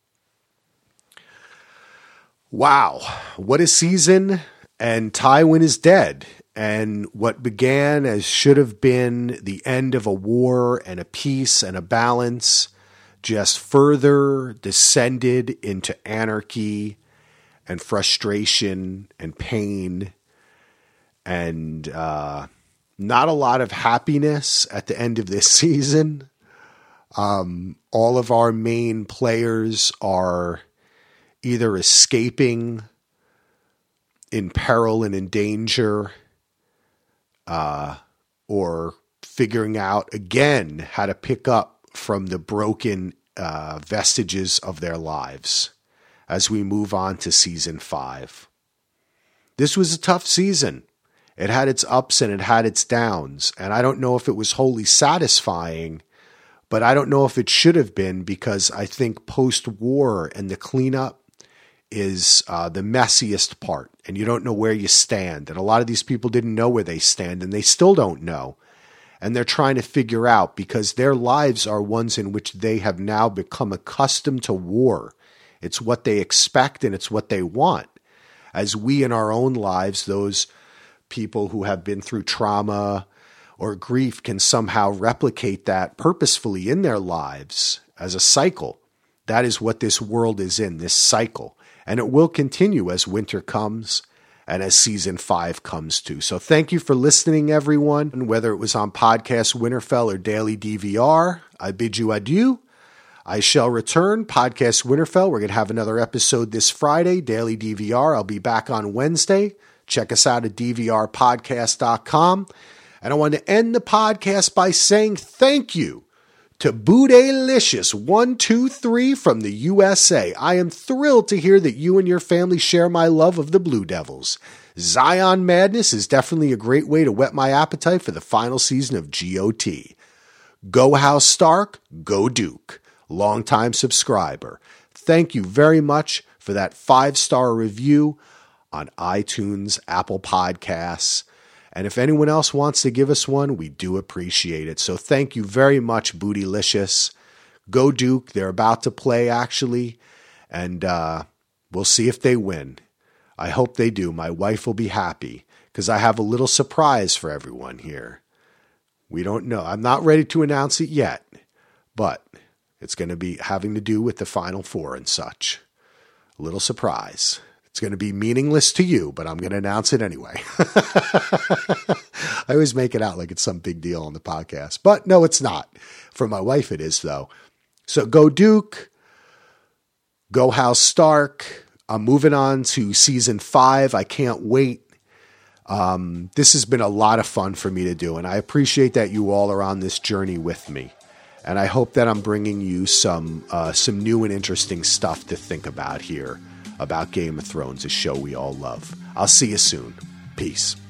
Wow, what a season, and Tywin is dead. And what began as should have been the end of a war and a peace and a balance just further descended into anarchy and frustration and pain. And uh, not a lot of happiness at the end of this season. Um, all of our main players are either escaping in peril and in danger, uh, or figuring out again how to pick up from the broken uh, vestiges of their lives as we move on to season five. This was a tough season. It had its ups and it had its downs. And I don't know if it was wholly satisfying, but I don't know if it should have been, because I think post-war and the cleanup is uh, the messiest part. And you don't know where you stand. And a lot of these people didn't know where they stand, and they still don't know. And they're trying to figure out, because their lives are ones in which they have now become accustomed to war. It's what they expect and it's what they want. As we in our own lives, those people who have been through trauma or grief can somehow replicate that purposefully in their lives as a cycle. That is what this world is in, this cycle. And it will continue as winter comes and as season five comes too. So thank you for listening, everyone. And whether it was on Podcast Winterfell or Daily D V R, I bid you adieu. I shall return. Podcast Winterfell, we're going to have another episode this Friday. Daily D V R, I'll be back on Wednesday. Check us out at d v r podcast dot com. And I want to end the podcast by saying thank you to Bootylicious one two three from the U S A. I am thrilled to hear that you and your family share my love of the Blue Devils. Zion Madness is definitely a great way to whet my appetite for the final season of G O T. Go House Stark, go Duke. Longtime subscriber. Thank you very much for that five-star review on iTunes, Apple Podcasts. And if anyone else wants to give us one, we do appreciate it. So thank you very much, Bootylicious. Go Duke. They're about to play, actually. And uh, we'll see if they win. I hope they do. My wife will be happy because I have a little surprise for everyone here. We don't know. I'm not ready to announce it yet, but it's going to be having to do with the Final Four and such. A little surprise. It's going to be meaningless to you, but I'm going to announce it anyway. I always make it out like it's some big deal on the podcast, but no, it's not. For my wife, it is, though. So go Duke. Go House Stark. I'm moving on to season five. I can't wait. Um, this has been a lot of fun for me to do, and I appreciate that you all are on this journey with me. And I hope that I'm bringing you some uh, some new and interesting stuff to think about here about Game of Thrones, a show we all love. I'll see you soon. Peace.